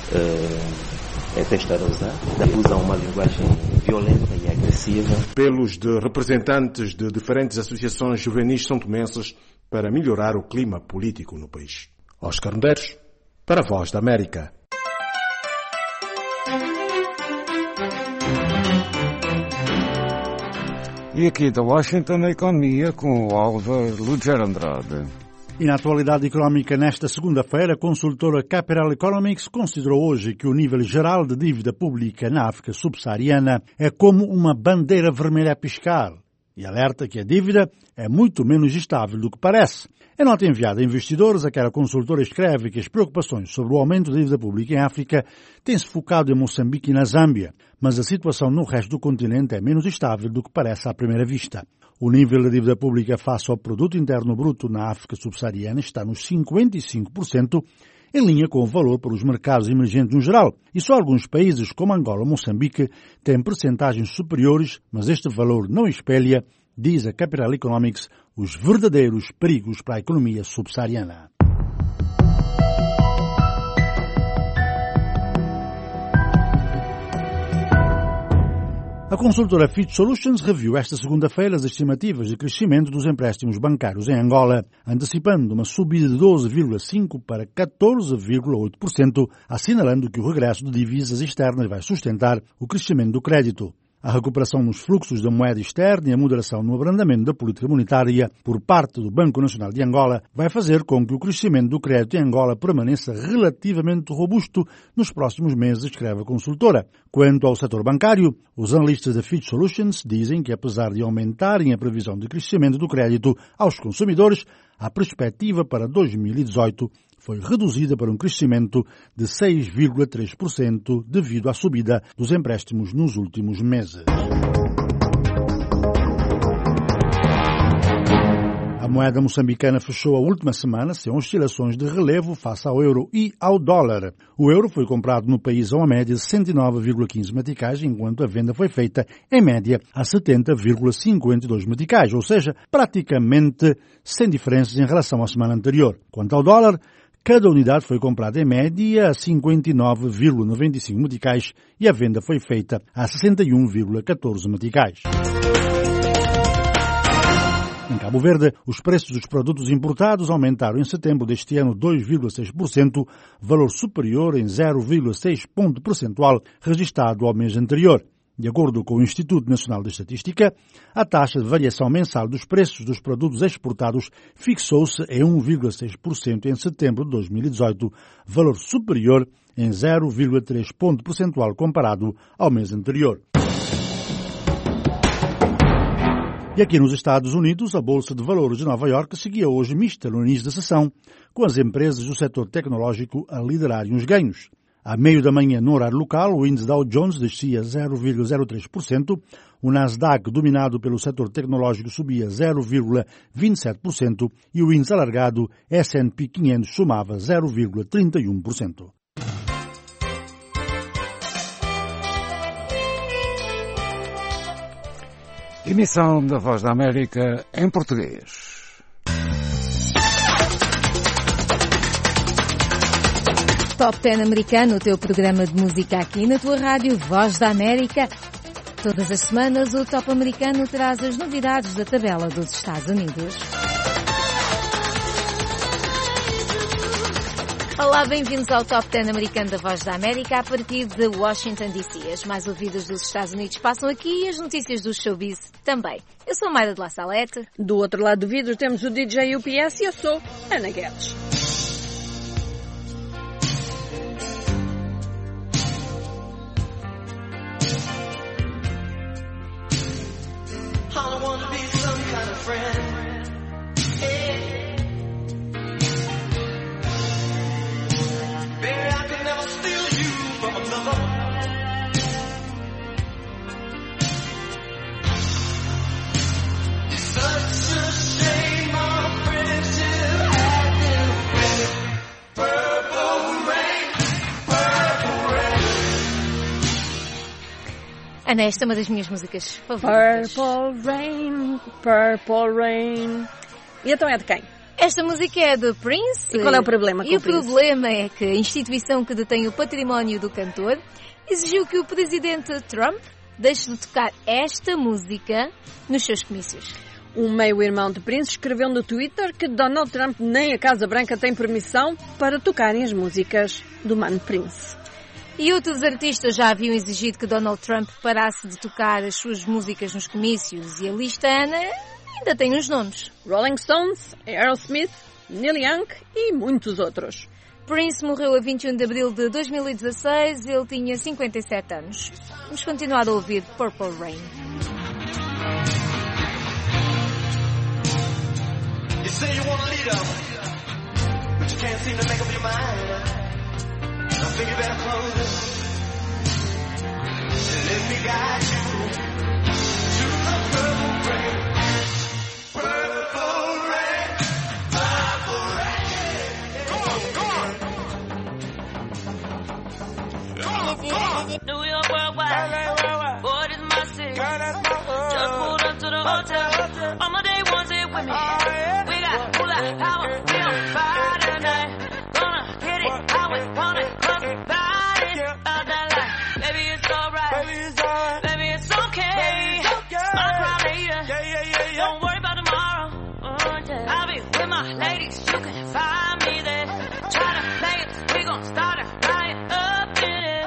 Speaker 23: uh, é testado a usar, usam uma linguagem violenta e agressiva.
Speaker 7: Apelos de representantes de diferentes associações juvenis são-tomenses para melhorar o clima político no país. Oscar Medeiros, para a Voz da América.
Speaker 5: E aqui da Washington, a economia com o Álvaro Luger Andrade.
Speaker 4: E na atualidade económica, nesta segunda-feira, a consultora Capital Economics considerou hoje que o nível geral de dívida pública na África subsaariana é como uma bandeira vermelha a piscar e alerta que a dívida é muito menos estável do que parece. Em nota enviada a investidores, aquela consultora escreve que as preocupações sobre o aumento da dívida pública em África têm-se focado em Moçambique e na Zâmbia, mas a situação no resto do continente é menos estável do que parece à primeira vista. O nível da dívida pública face ao produto interno bruto na África subsaariana está nos cinquenta e cinco por cento, em linha com o valor para os mercados emergentes no geral. E só alguns países, como Angola ou Moçambique, têm percentagens superiores, mas este valor não espelha, diz a Capital Economics, os verdadeiros perigos para a economia subsaariana. A consultora Fitch Solutions reviu esta segunda-feira as estimativas de crescimento dos empréstimos bancários em Angola, antecipando uma subida de doze vírgula cinco por cento para catorze vírgula oito por cento, assinalando que o regresso de divisas externas vai sustentar o crescimento do crédito. A recuperação nos fluxos da moeda externa e a moderação no abrandamento da política monetária por parte do Banco Nacional de Angola vai fazer com que o crescimento do crédito em Angola permaneça relativamente robusto nos próximos meses, escreve a consultora. Quanto ao setor bancário, os analistas da Fitch Solutions dizem que, apesar de aumentarem a previsão de crescimento do crédito aos consumidores, a perspectiva para dois mil e dezoito foi reduzida para um crescimento de seis vírgula três por cento devido à subida dos empréstimos nos últimos meses. A moeda moçambicana fechou a última semana sem oscilações de relevo face ao euro e ao dólar. O euro foi comprado no país a uma média de cento e nove vírgula quinze meticais, enquanto a venda foi feita, em média, a setenta vírgula cinquenta e dois meticais, ou seja, praticamente sem diferenças em relação à semana anterior. Quanto ao dólar, cada unidade foi comprada em média a cinquenta e nove vírgula noventa e cinco meticais e a venda foi feita a sessenta e um vírgula catorze meticais. Em Cabo Verde, os preços dos produtos importados aumentaram em setembro deste ano dois vírgula seis por cento, valor superior em zero vírgula seis ponto percentual registrado ao mês anterior. De acordo com o Instituto Nacional de Estatística, a taxa de variação mensal dos preços dos produtos exportados fixou-se em um vírgula seis por cento em setembro de dois mil e dezoito, valor superior em zero vírgula três ponto percentual comparado ao mês anterior. E aqui nos Estados Unidos, a Bolsa de Valores de Nova Iorque seguia hoje mista no início da sessão, com as empresas do setor tecnológico a liderarem os ganhos. À meio da manhã, no horário local, o índice Dow Jones descia zero vírgula zero três por cento, o Nasdaq, dominado pelo setor tecnológico, subia zero vírgula vinte e sete por cento e o índice alargado S and P quinhentos somava zero vírgula trinta e um por cento.
Speaker 5: Emissão da Voz da América em português.
Speaker 12: Top dez americano, o teu programa de música aqui na tua rádio Voz da América. Todas as semanas o Top americano traz as novidades da tabela dos Estados Unidos. Olá, bem-vindos ao Top dez americano da Voz da América a partir de Washington, D C. As mais ouvidas dos Estados Unidos passam aqui e as notícias do showbiz também. Eu sou Mayra de La Salete.
Speaker 13: Do outro lado do vidro temos o D J U P S e eu sou Ana Guedes.
Speaker 12: Ana, esta é uma das minhas músicas favoritas.
Speaker 13: Purple Rain, Purple Rain. E então é de quem?
Speaker 12: Esta música é de Prince.
Speaker 13: E qual é o problema com
Speaker 12: E
Speaker 13: o
Speaker 12: o
Speaker 13: Prince?
Speaker 12: problema é que a instituição que detém o património do cantor exigiu que o presidente Trump deixe de tocar esta música nos seus comícios.
Speaker 13: O meio-irmão de Prince escreveu no Twitter que Donald Trump nem a Casa Branca tem permissão para tocarem as músicas do Mano Prince.
Speaker 12: E outros artistas já haviam exigido que Donald Trump parasse de tocar as suas músicas nos comícios e a lista, Ana, ainda tem uns nomes.
Speaker 13: Rolling Stones, Aerosmith, Neil Young e muitos outros.
Speaker 12: Prince morreu a vinte e um de abril de dois mil e dezasseis, ele tinha cinquenta e sete anos. Vamos continuar a ouvir Purple Rain.
Speaker 15: You say you want a leader, but you can't seem to make up your mind. I think you better close and let me guide you to the purple rain. Purple rain, purple rain. Go on, go on. Go on, go on.
Speaker 24: New York worldwide. L A worldwide. Boy, this is my city. Girl, that's my hood. Just pulled up to the hotel. hotel. All my day ones here with me. Oh, yeah. We got moolah, power, we on fire tonight. Gonna get it how we want it. Ladies, you can find me there. Try to play it, we gon' start it right up in it.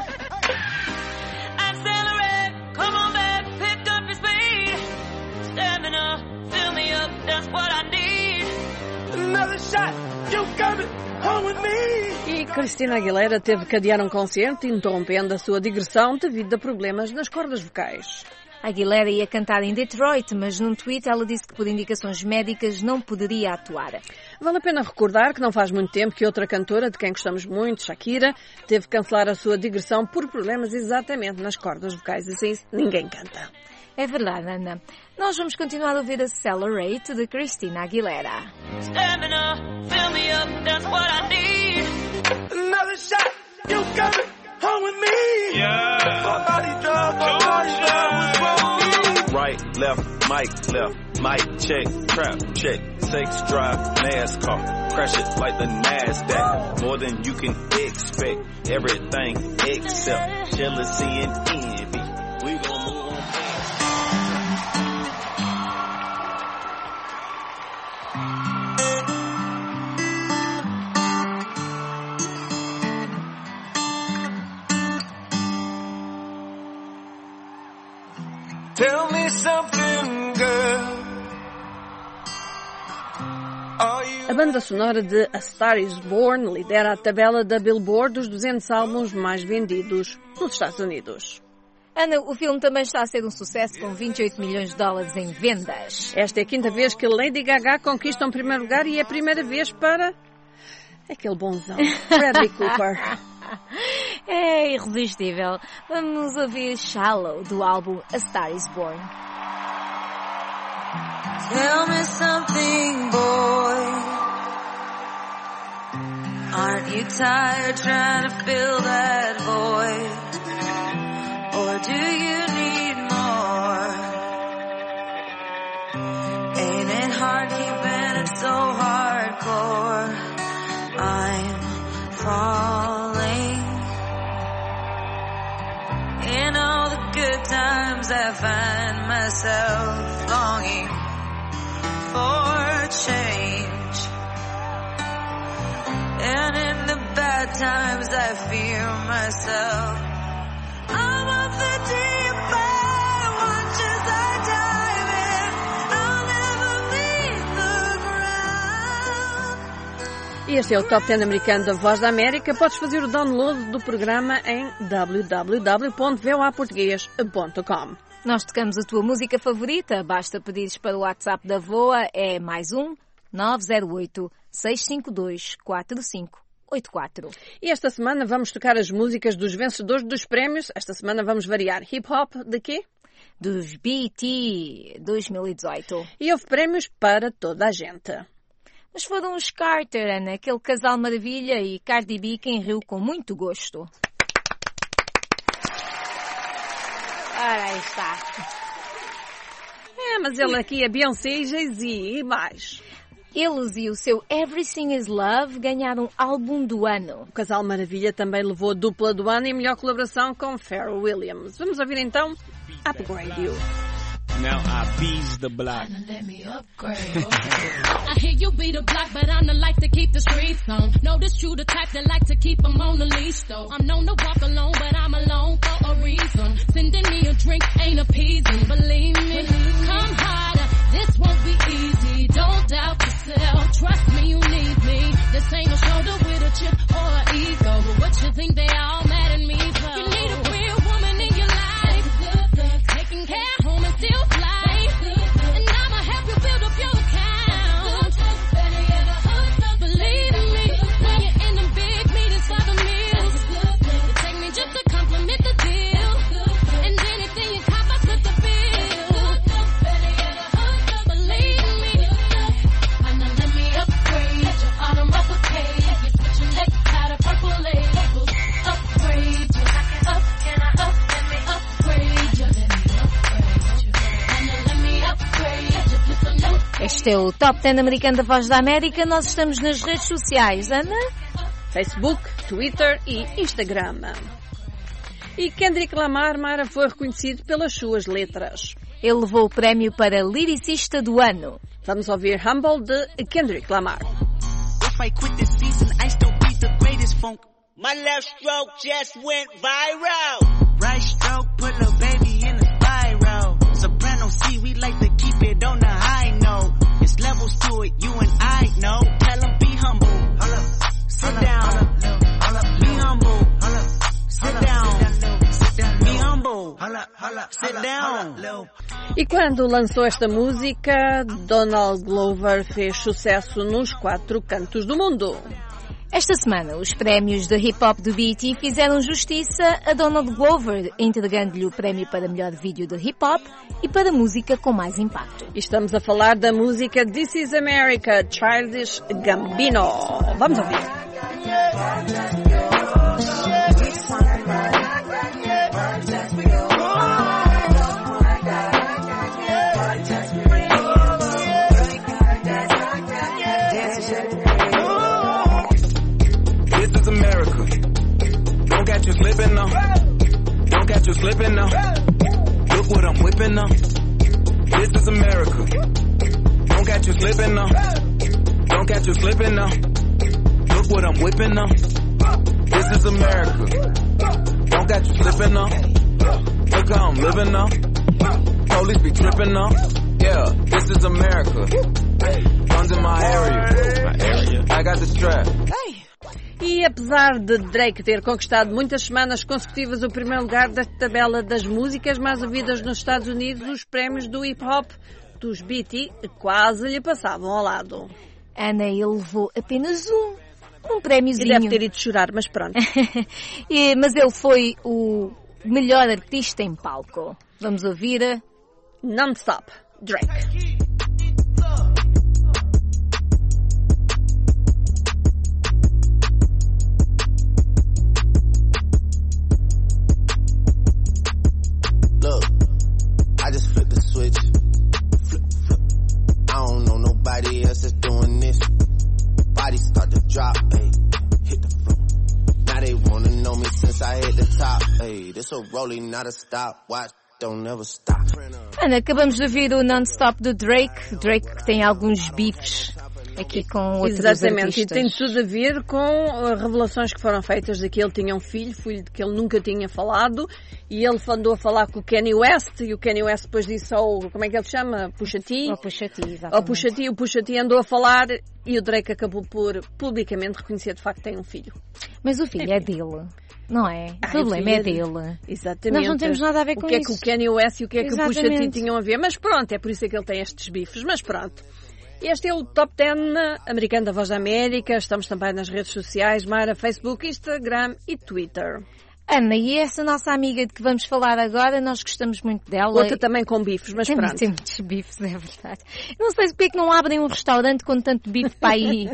Speaker 24: Accelerate, come on back, pick up your speed. Stamina, fill me up, that's what I need.
Speaker 15: Another shot, you got it, home with me.
Speaker 13: E Cristina Aguilera teve que adiar um concerto, interrompendo a sua digressão devido a problemas nas cordas vocais.
Speaker 12: Aguilera ia cantar em Detroit, mas num tweet ela disse que por indicações médicas não poderia atuar.
Speaker 13: Vale a pena recordar que não faz muito tempo que outra cantora, de quem gostamos muito, Shakira, teve que cancelar a sua digressão por problemas exatamente nas cordas vocais. Assim ninguém canta.
Speaker 12: É verdade, Ana. Nós vamos continuar a ouvir Accelerate, de Cristina Aguilera.
Speaker 24: Stamina, fill me up, that's what I need.
Speaker 15: Another shot, you got it, home with me. Yeah. Somebody drop, somebody drop.
Speaker 25: Right, left, mic, left, mic, check, trap, check, sex, drive, NASCAR, crash it like the NASDAQ, more than you can expect, everything except jealousy and envy, we gon' move on.
Speaker 13: A banda sonora de A Star Is Born lidera a tabela da Billboard dos duzentos álbuns mais vendidos nos Estados Unidos.
Speaker 12: Ana, o filme também está a ser um sucesso com vinte e oito milhões de dólares em vendas.
Speaker 13: Esta é a quinta vez que Lady Gaga conquista o primeiro lugar e é a primeira vez para aquele bonzão, Bradley Cooper.
Speaker 12: É irresistível. Vamos ouvir Shallow, do álbum A Star Is Born.
Speaker 8: Tell me something, boy. Aren't you tired trying to fill that void? Or do you need more? Ain't it hard keeping it so hardcore? I'm falling. In all the good times I find myself longing for change. And in the bad times I fear myself. I'm up the deep end, watch as I dive in. I'll never leave the ground.
Speaker 13: E este é o Top dez americano da Voz da América. Podes fazer o download do programa em w w w ponto v o a português ponto com.
Speaker 12: Nós tocamos a tua música favorita. Basta pedires para o WhatsApp da V O A. É mais um nove zero oito, seis cinco dois, quatro cinco oito quatro.
Speaker 13: E esta semana vamos tocar as músicas dos vencedores dos prémios. Esta semana vamos variar. Hip Hop de quê?
Speaker 12: Dos B E T dois mil e dezoito.
Speaker 13: E houve prémios para toda a gente.
Speaker 12: Mas foram os Carter, Ana, aquele casal maravilha, e Cardi B quem riu com muito gosto. Ora, aí está.
Speaker 13: É, mas ele aqui é Beyoncé e Jay-Z e mais.
Speaker 12: Eles e o seu Everything Is Love ganharam álbum do ano.
Speaker 13: O Casal Maravilha também levou a dupla do ano e melhor colaboração com Pharrell Williams. Vamos ouvir então Upgrade You.
Speaker 11: Now I bees the block.
Speaker 14: Let me upgrade. I hear you be the block, but I'm the like to keep the streets on. Notice you the type that like to keep them on the leash, though. I'm known to walk alone, but I'm alone for a reason. Sending me a drink ain't appeasing, believe me. Come harder, this won't be easy. Don't doubt yourself, trust me, you need me. This ain't a shoulder with a chip or an ego, but what you think they all mad at me for? You need a real woman in your life, taking care home and still fly. And I'ma help you build up your account. Believe in me, when you're in them big meetings for the meals, you take me just to compliment the deal. And anything you cop, I put the bill. Believe in me, and now let me upgrade your automobile cage. You're switching neck powder, purple labels. Upgrade you, up, can I up, let me upgrade you.
Speaker 12: Este é o Top dez americano da Voz da América. Nós estamos nas redes sociais, Ana?
Speaker 13: Facebook, Twitter e Instagram. E Kendrick Lamar, Mara, foi reconhecido pelas suas letras.
Speaker 12: Ele levou o prémio para Lyricista do Ano.
Speaker 13: Vamos ouvir Humble de Kendrick Lamar.
Speaker 16: If I quit this season, I still be the greatest funk. My left stroke just went viral. Right stroke put a baby in a spiral. Soprano C, we like to keep it on the high note. It's levels to it, you and I know. Tell them be humble. Hold up. Sit hold down. Hold up. Hold up. Be humble. Hold up. Sit hold down. Sit down. Be humble. Hold up. Hold up. Sit down.
Speaker 13: E quando lançou esta música, Donald Glover fez sucesso nos quatro cantos do mundo.
Speaker 12: Esta semana, os prémios de hip-hop do B E T fizeram justiça a Donald Glover, entregando-lhe o prémio para melhor vídeo de hip-hop e para música com mais impacto.
Speaker 13: E estamos a falar da música This Is America, Childish Gambino. Vamos ouvir.
Speaker 25: You slipping now. Don't catch you slipping now. Look what I'm whipping now. This is America. Don't catch you slipping now. Don't catch you slipping now. Look what I'm whipping now. This is America. Don't catch you slipping now. Look how I'm living now. Police be tripping now. Yeah, this is America. Guns in my area. My got the strap.
Speaker 13: E apesar de Drake ter conquistado muitas semanas consecutivas o primeiro lugar da tabela das músicas mais ouvidas nos Estados Unidos, os prémios do hip-hop dos B E T quase lhe passavam ao lado.
Speaker 12: Ana, ele levou apenas um, um prémiozinho.
Speaker 13: E deve ter ido chorar, mas pronto.
Speaker 12: e, mas ele foi o melhor artista em palco. Vamos ouvir
Speaker 13: Non-Stop, Drake.
Speaker 2: Look, I just flipped the switch. Flip, flip. I don't know nobody else that's doing this. Body start to drop, ayy, hit the floor. Now they wanna know me since I hit the top, ayy. This a rolling, not a stop. Watch, don't never stop.
Speaker 12: Ana, acabamos de ouvir o Non-Stop do Drake. Drake que tem alguns bifes aqui com outros
Speaker 13: Exatamente,
Speaker 12: artistas.
Speaker 13: e tem tudo a ver com revelações que foram feitas de que ele tinha um filho, filho de que ele nunca tinha falado, e ele andou a falar com o Kanye West, e o Kanye West depois disse ao, como é que ele chama? Pusha T?
Speaker 12: Ao Pusha T, exatamente.
Speaker 13: Ao Pusha T, o Pusha T andou a falar, e o Drake acabou por publicamente reconhecer de facto que tem um filho.
Speaker 12: Mas o filho é, é dele. Não é? O problema é dele.
Speaker 13: Exatamente.
Speaker 12: Nós não temos nada a ver com
Speaker 13: isso. O que é
Speaker 12: isso.
Speaker 13: que o Kanye West e o que é que
Speaker 12: Exatamente.
Speaker 13: o Pusha T tinham a ver. Mas pronto, é por isso que ele tem estes bifes. Mas pronto. Este é o Top dez americano da Voz da América. Estamos também nas redes sociais, Mara, Facebook, Instagram e Twitter.
Speaker 12: Ana, e essa nossa amiga de que vamos falar agora, nós gostamos muito dela.
Speaker 13: Outra também com bifes, mas
Speaker 12: Também
Speaker 13: pronto.
Speaker 12: tem muitos bifes, é verdade. Não sei porque é que não abrem um restaurante com tanto bife para aí.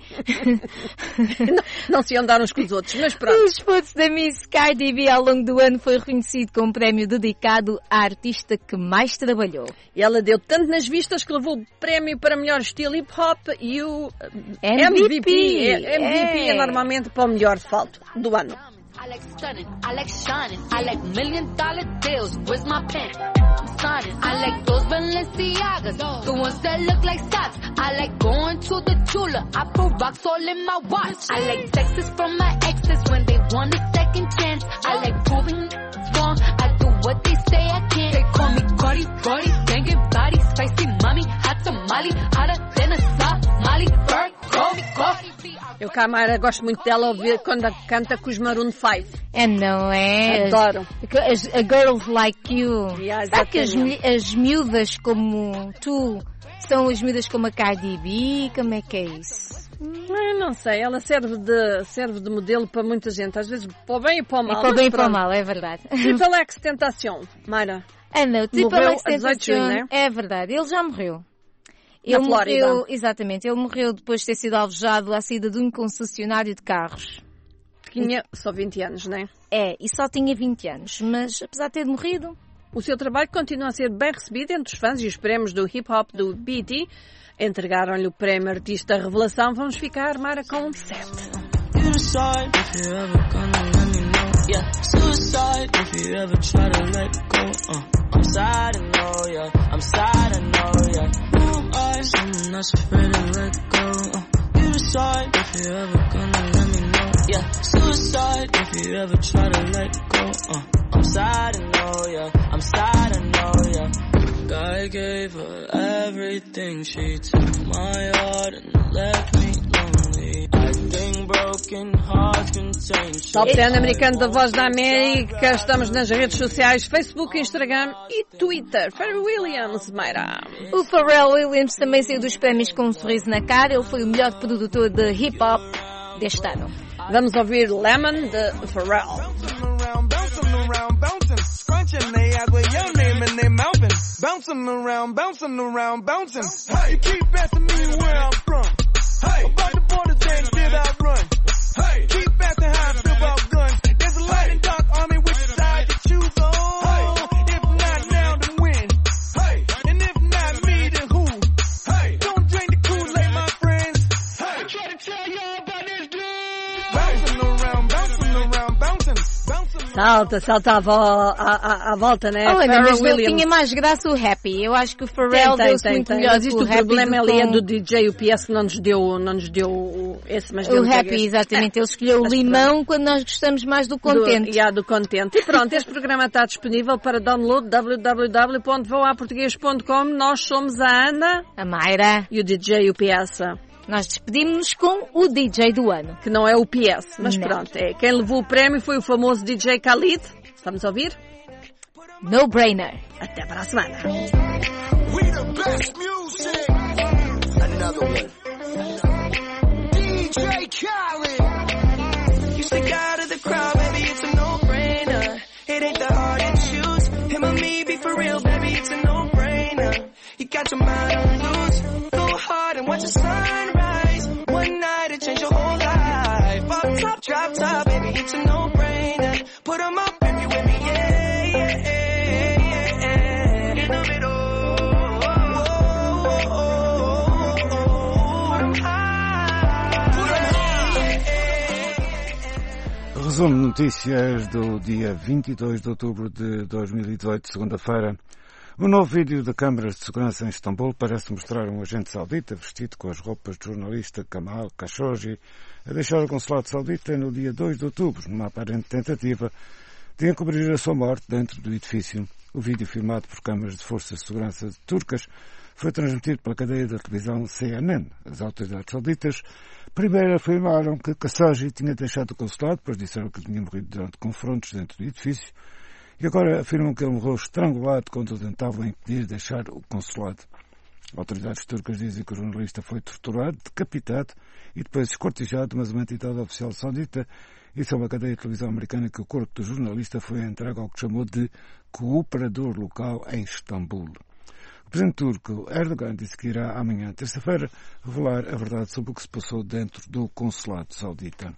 Speaker 13: não, não se iam dar uns com os outros, mas pronto.
Speaker 12: O esforço da Miss Cardi B ao longo do ano foi reconhecido com um prémio dedicado à artista que mais trabalhou.
Speaker 13: E ela deu tanto nas vistas que levou o prémio para melhor estilo hip-hop e o
Speaker 12: M V P.
Speaker 13: M V P. É, M V P é. é normalmente para o melhor salto do ano.
Speaker 17: I like stunning, I like shining, I like million dollar deals, where's my pen? I'm signing, I like those Balenciagas, the ones that look like socks. I like going to the Tula, I put rocks all in my watch. I like texts from my exes when they want a second chance. I like proving wrong, I do what they say I can't. They call me Cardi, Cardi, banging body, spicy mommy, hot tamale, hotter than a Somali, bird, call me coffee.
Speaker 13: Eu, Camara, gosto muito dela ouvir quando canta com os Maroon five.
Speaker 12: É, não é?
Speaker 13: Adoro.
Speaker 12: As, a Girls Like You.
Speaker 13: Yeah,
Speaker 12: Sabe que as, as miúdas como tu são as miúdas como a Cardi B? Como é que é isso?
Speaker 13: Eu não sei, ela serve de, serve de modelo para muita gente. Às vezes para o bem e para o mal.
Speaker 12: É para o bem e para o mal, é verdade.
Speaker 13: Triple X Tentacion, Mara.
Speaker 12: Ana, o Triple X Tentacion,
Speaker 13: né?
Speaker 12: é verdade. Ele já morreu. Ele
Speaker 13: Na Flórida.
Speaker 12: morreu, exatamente, ele morreu depois de ter sido alvejado à saída de um concessionário de carros.
Speaker 13: Tinha só vinte anos, não é?
Speaker 12: É, e só tinha vinte anos, mas apesar de ter morrido...
Speaker 13: O seu trabalho continua a ser bem recebido entre os fãs e os prémios do hip-hop do B E T. Entregaram-lhe o prémio Artista Revelação. Vamos ficar, Mara, com um sete.
Speaker 18: Yeah, suicide if you ever try to let go. Uh, I'm sad, I know, yeah. I'm sad, I know, yeah. Who am I? Someone that's afraid to let go. Uh, you decide if you're ever gonna let me know. Yeah, suicide if you ever try to let go. Uh, I'm sad, I know, yeah. I'm sad, I know, yeah. I gave her everything. She took my heart and left me lonely. I think broken hearts contain.
Speaker 13: Top dez americano da Voz da América. Estamos nas redes sociais, Facebook, Instagram e Twitter. Pharrell Williams, Mayra.
Speaker 12: O Pharrell Williams também saiu dos prémios com um sorriso na cara. Ele foi o melhor produtor de hip-hop deste ano.
Speaker 13: Vamos ouvir Lemon, de Pharrell.
Speaker 15: Bouncing around, bouncing around, bouncing. Hey, you keep asking me where I'm from. Hey, about the borders, then did I run? Hey, keep asking how I feel about guns. There's a light and dark army, which side to choose on? Hey, if not now, then when? Hey, and if not me, then who? Hey, don't drink the Kool-Aid, my friends. Hey, I try to tell y'all about this dude. Bouncing around, bouncing around, bouncing.
Speaker 13: Salta, salta à, vo a, a, à volta, né?
Speaker 12: Oh, mas
Speaker 13: Williams.
Speaker 12: ele tinha mais graça o Happy. Eu acho que o Pharrell deu-se muito tem. melhor
Speaker 13: Mas isto
Speaker 12: o
Speaker 13: o
Speaker 12: Happy.
Speaker 13: problema
Speaker 12: do
Speaker 13: ali
Speaker 12: com...
Speaker 13: é do D J U P S que não nos deu, não nos deu o, esse, mas
Speaker 12: o
Speaker 13: deu
Speaker 12: Happy,
Speaker 13: esse.
Speaker 12: exatamente. Ele escolheu o limão quando nós gostamos mais do contente.
Speaker 13: Do, yeah, do contente. E pronto, este programa está disponível para download w w w ponto voa português ponto com. Nós somos a Ana,
Speaker 12: a Mayra
Speaker 13: e o D J U P S.
Speaker 12: Nós despedimos-nos com o D J do ano.
Speaker 13: Que não é o P S, mas
Speaker 12: não.
Speaker 13: Pronto, é. Quem levou o prémio foi o famoso D J Khalid. Estamos a ouvir?
Speaker 12: No brainer.
Speaker 13: Até para a semana.
Speaker 15: We the best music. Another one. D J Khaled.
Speaker 18: You stick out of the crowd, baby, it's a no-brainer. It ain't that hard to choose. Him or me, be for real, baby, it's a no-brainer. You got your mind on loose. Go hard and watch the sunrise. One night it changed your whole life. Off top, drop top, baby, it's a no-brainer. Put 'em up if you with me, yeah, yeah, yeah, yeah. In the middle.
Speaker 5: Resumo de notícias do dia vinte e dois de outubro de dois mil e dezoito, segunda-feira. Um novo vídeo de câmaras de segurança em Istambul parece mostrar um agente saudita vestido com as roupas de jornalista Kamal Khashoggi a deixar o consulado saudita no dia dois de outubro, numa aparente tentativa de encobrir a sua morte dentro do edifício. O vídeo, filmado por câmaras de forças de segurança turcas, foi transmitido pela cadeia da televisão C N N. As autoridades sauditas primeiro afirmaram que Khashoggi tinha deixado o consulado, depois disseram que tinha morrido durante confrontos dentro do edifício, e agora afirmam que ele morreu estrangulado quando o tentavam impedir de deixar o consulado. Autoridades turcas dizem que o jornalista foi torturado, decapitado e depois escortejado, mas uma entidade oficial saudita disse a uma cadeia de televisão americana que o corpo do jornalista foi entregue ao que chamou de cooperador local em Istambul. O presidente turco Erdogan disse que irá amanhã, terça-feira, revelar a verdade sobre o que se passou dentro do consulado saudita.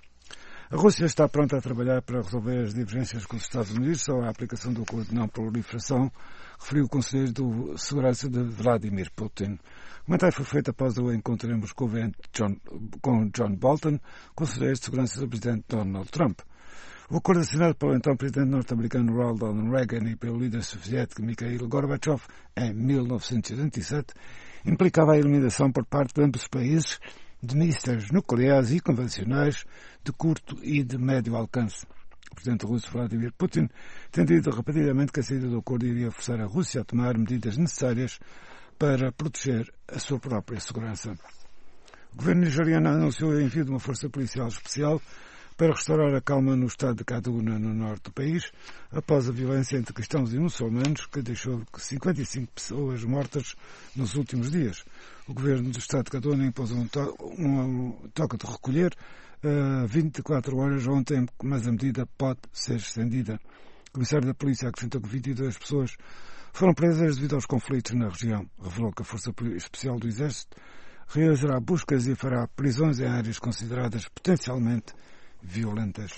Speaker 5: A Rússia está pronta a trabalhar para resolver as divergências com os Estados Unidos sobre a aplicação do acordo de não proliferação, referiu o conselheiro de segurança de Vladimir Putin. O comentário foi feito após o encontro em Moscou John, com John Bolton, conselheiro de segurança do presidente Donald Trump. O acordo assinado pelo então presidente norte-americano Ronald Reagan e pelo líder soviético Mikhail Gorbachev em mil novecentos e oitenta e sete implicava a eliminação por parte de ambos os países de mísseis nucleares e convencionais de curto e de médio alcance. O presidente russo Vladimir Putin tem dito repetidamente que a saída do acordo iria forçar a Rússia a tomar medidas necessárias para proteger a sua própria segurança. O governo nigeriano anunciou o envio de uma força policial especial para restaurar a calma no estado de Kaduna, no norte do país, após a violência entre cristãos e muçulmanos, que deixou cinquenta e cinco pessoas mortas nos últimos dias. O governo do estado de Kaduna impôs um, to- um toque de recolher a uh, vinte e quatro horas ontem, mas a medida pode ser estendida. O comissário da polícia acrescentou que vinte e duas pessoas foram presas devido aos conflitos na região. Revelou que a Força Especial do Exército realizará buscas e fará prisões em áreas consideradas potencialmente violentas.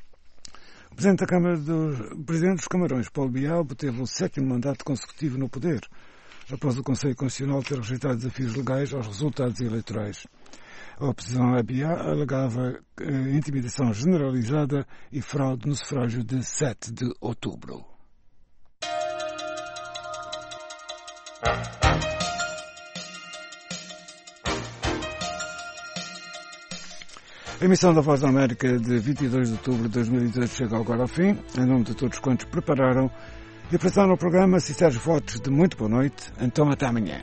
Speaker 5: O Presidente da Câmara dos, o Presidente dos Camarões, Paulo Bial, obteve o sétimo mandato consecutivo no poder, após o Conselho Constitucional ter rejeitado desafios legais aos resultados eleitorais. A oposição a Bial alegava eh, intimidação generalizada e fraude no sufrágio de sete de outubro. A emissão da Voz da América de vinte e dois de outubro de dois mil e dezoito chega agora ao fim. Em nome de todos quantos prepararam e apresentaram o programa, se Sérgio votos de muito boa noite. Então até amanhã.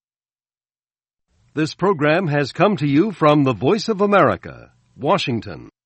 Speaker 1: This program has come to you from the Voice of America, Washington.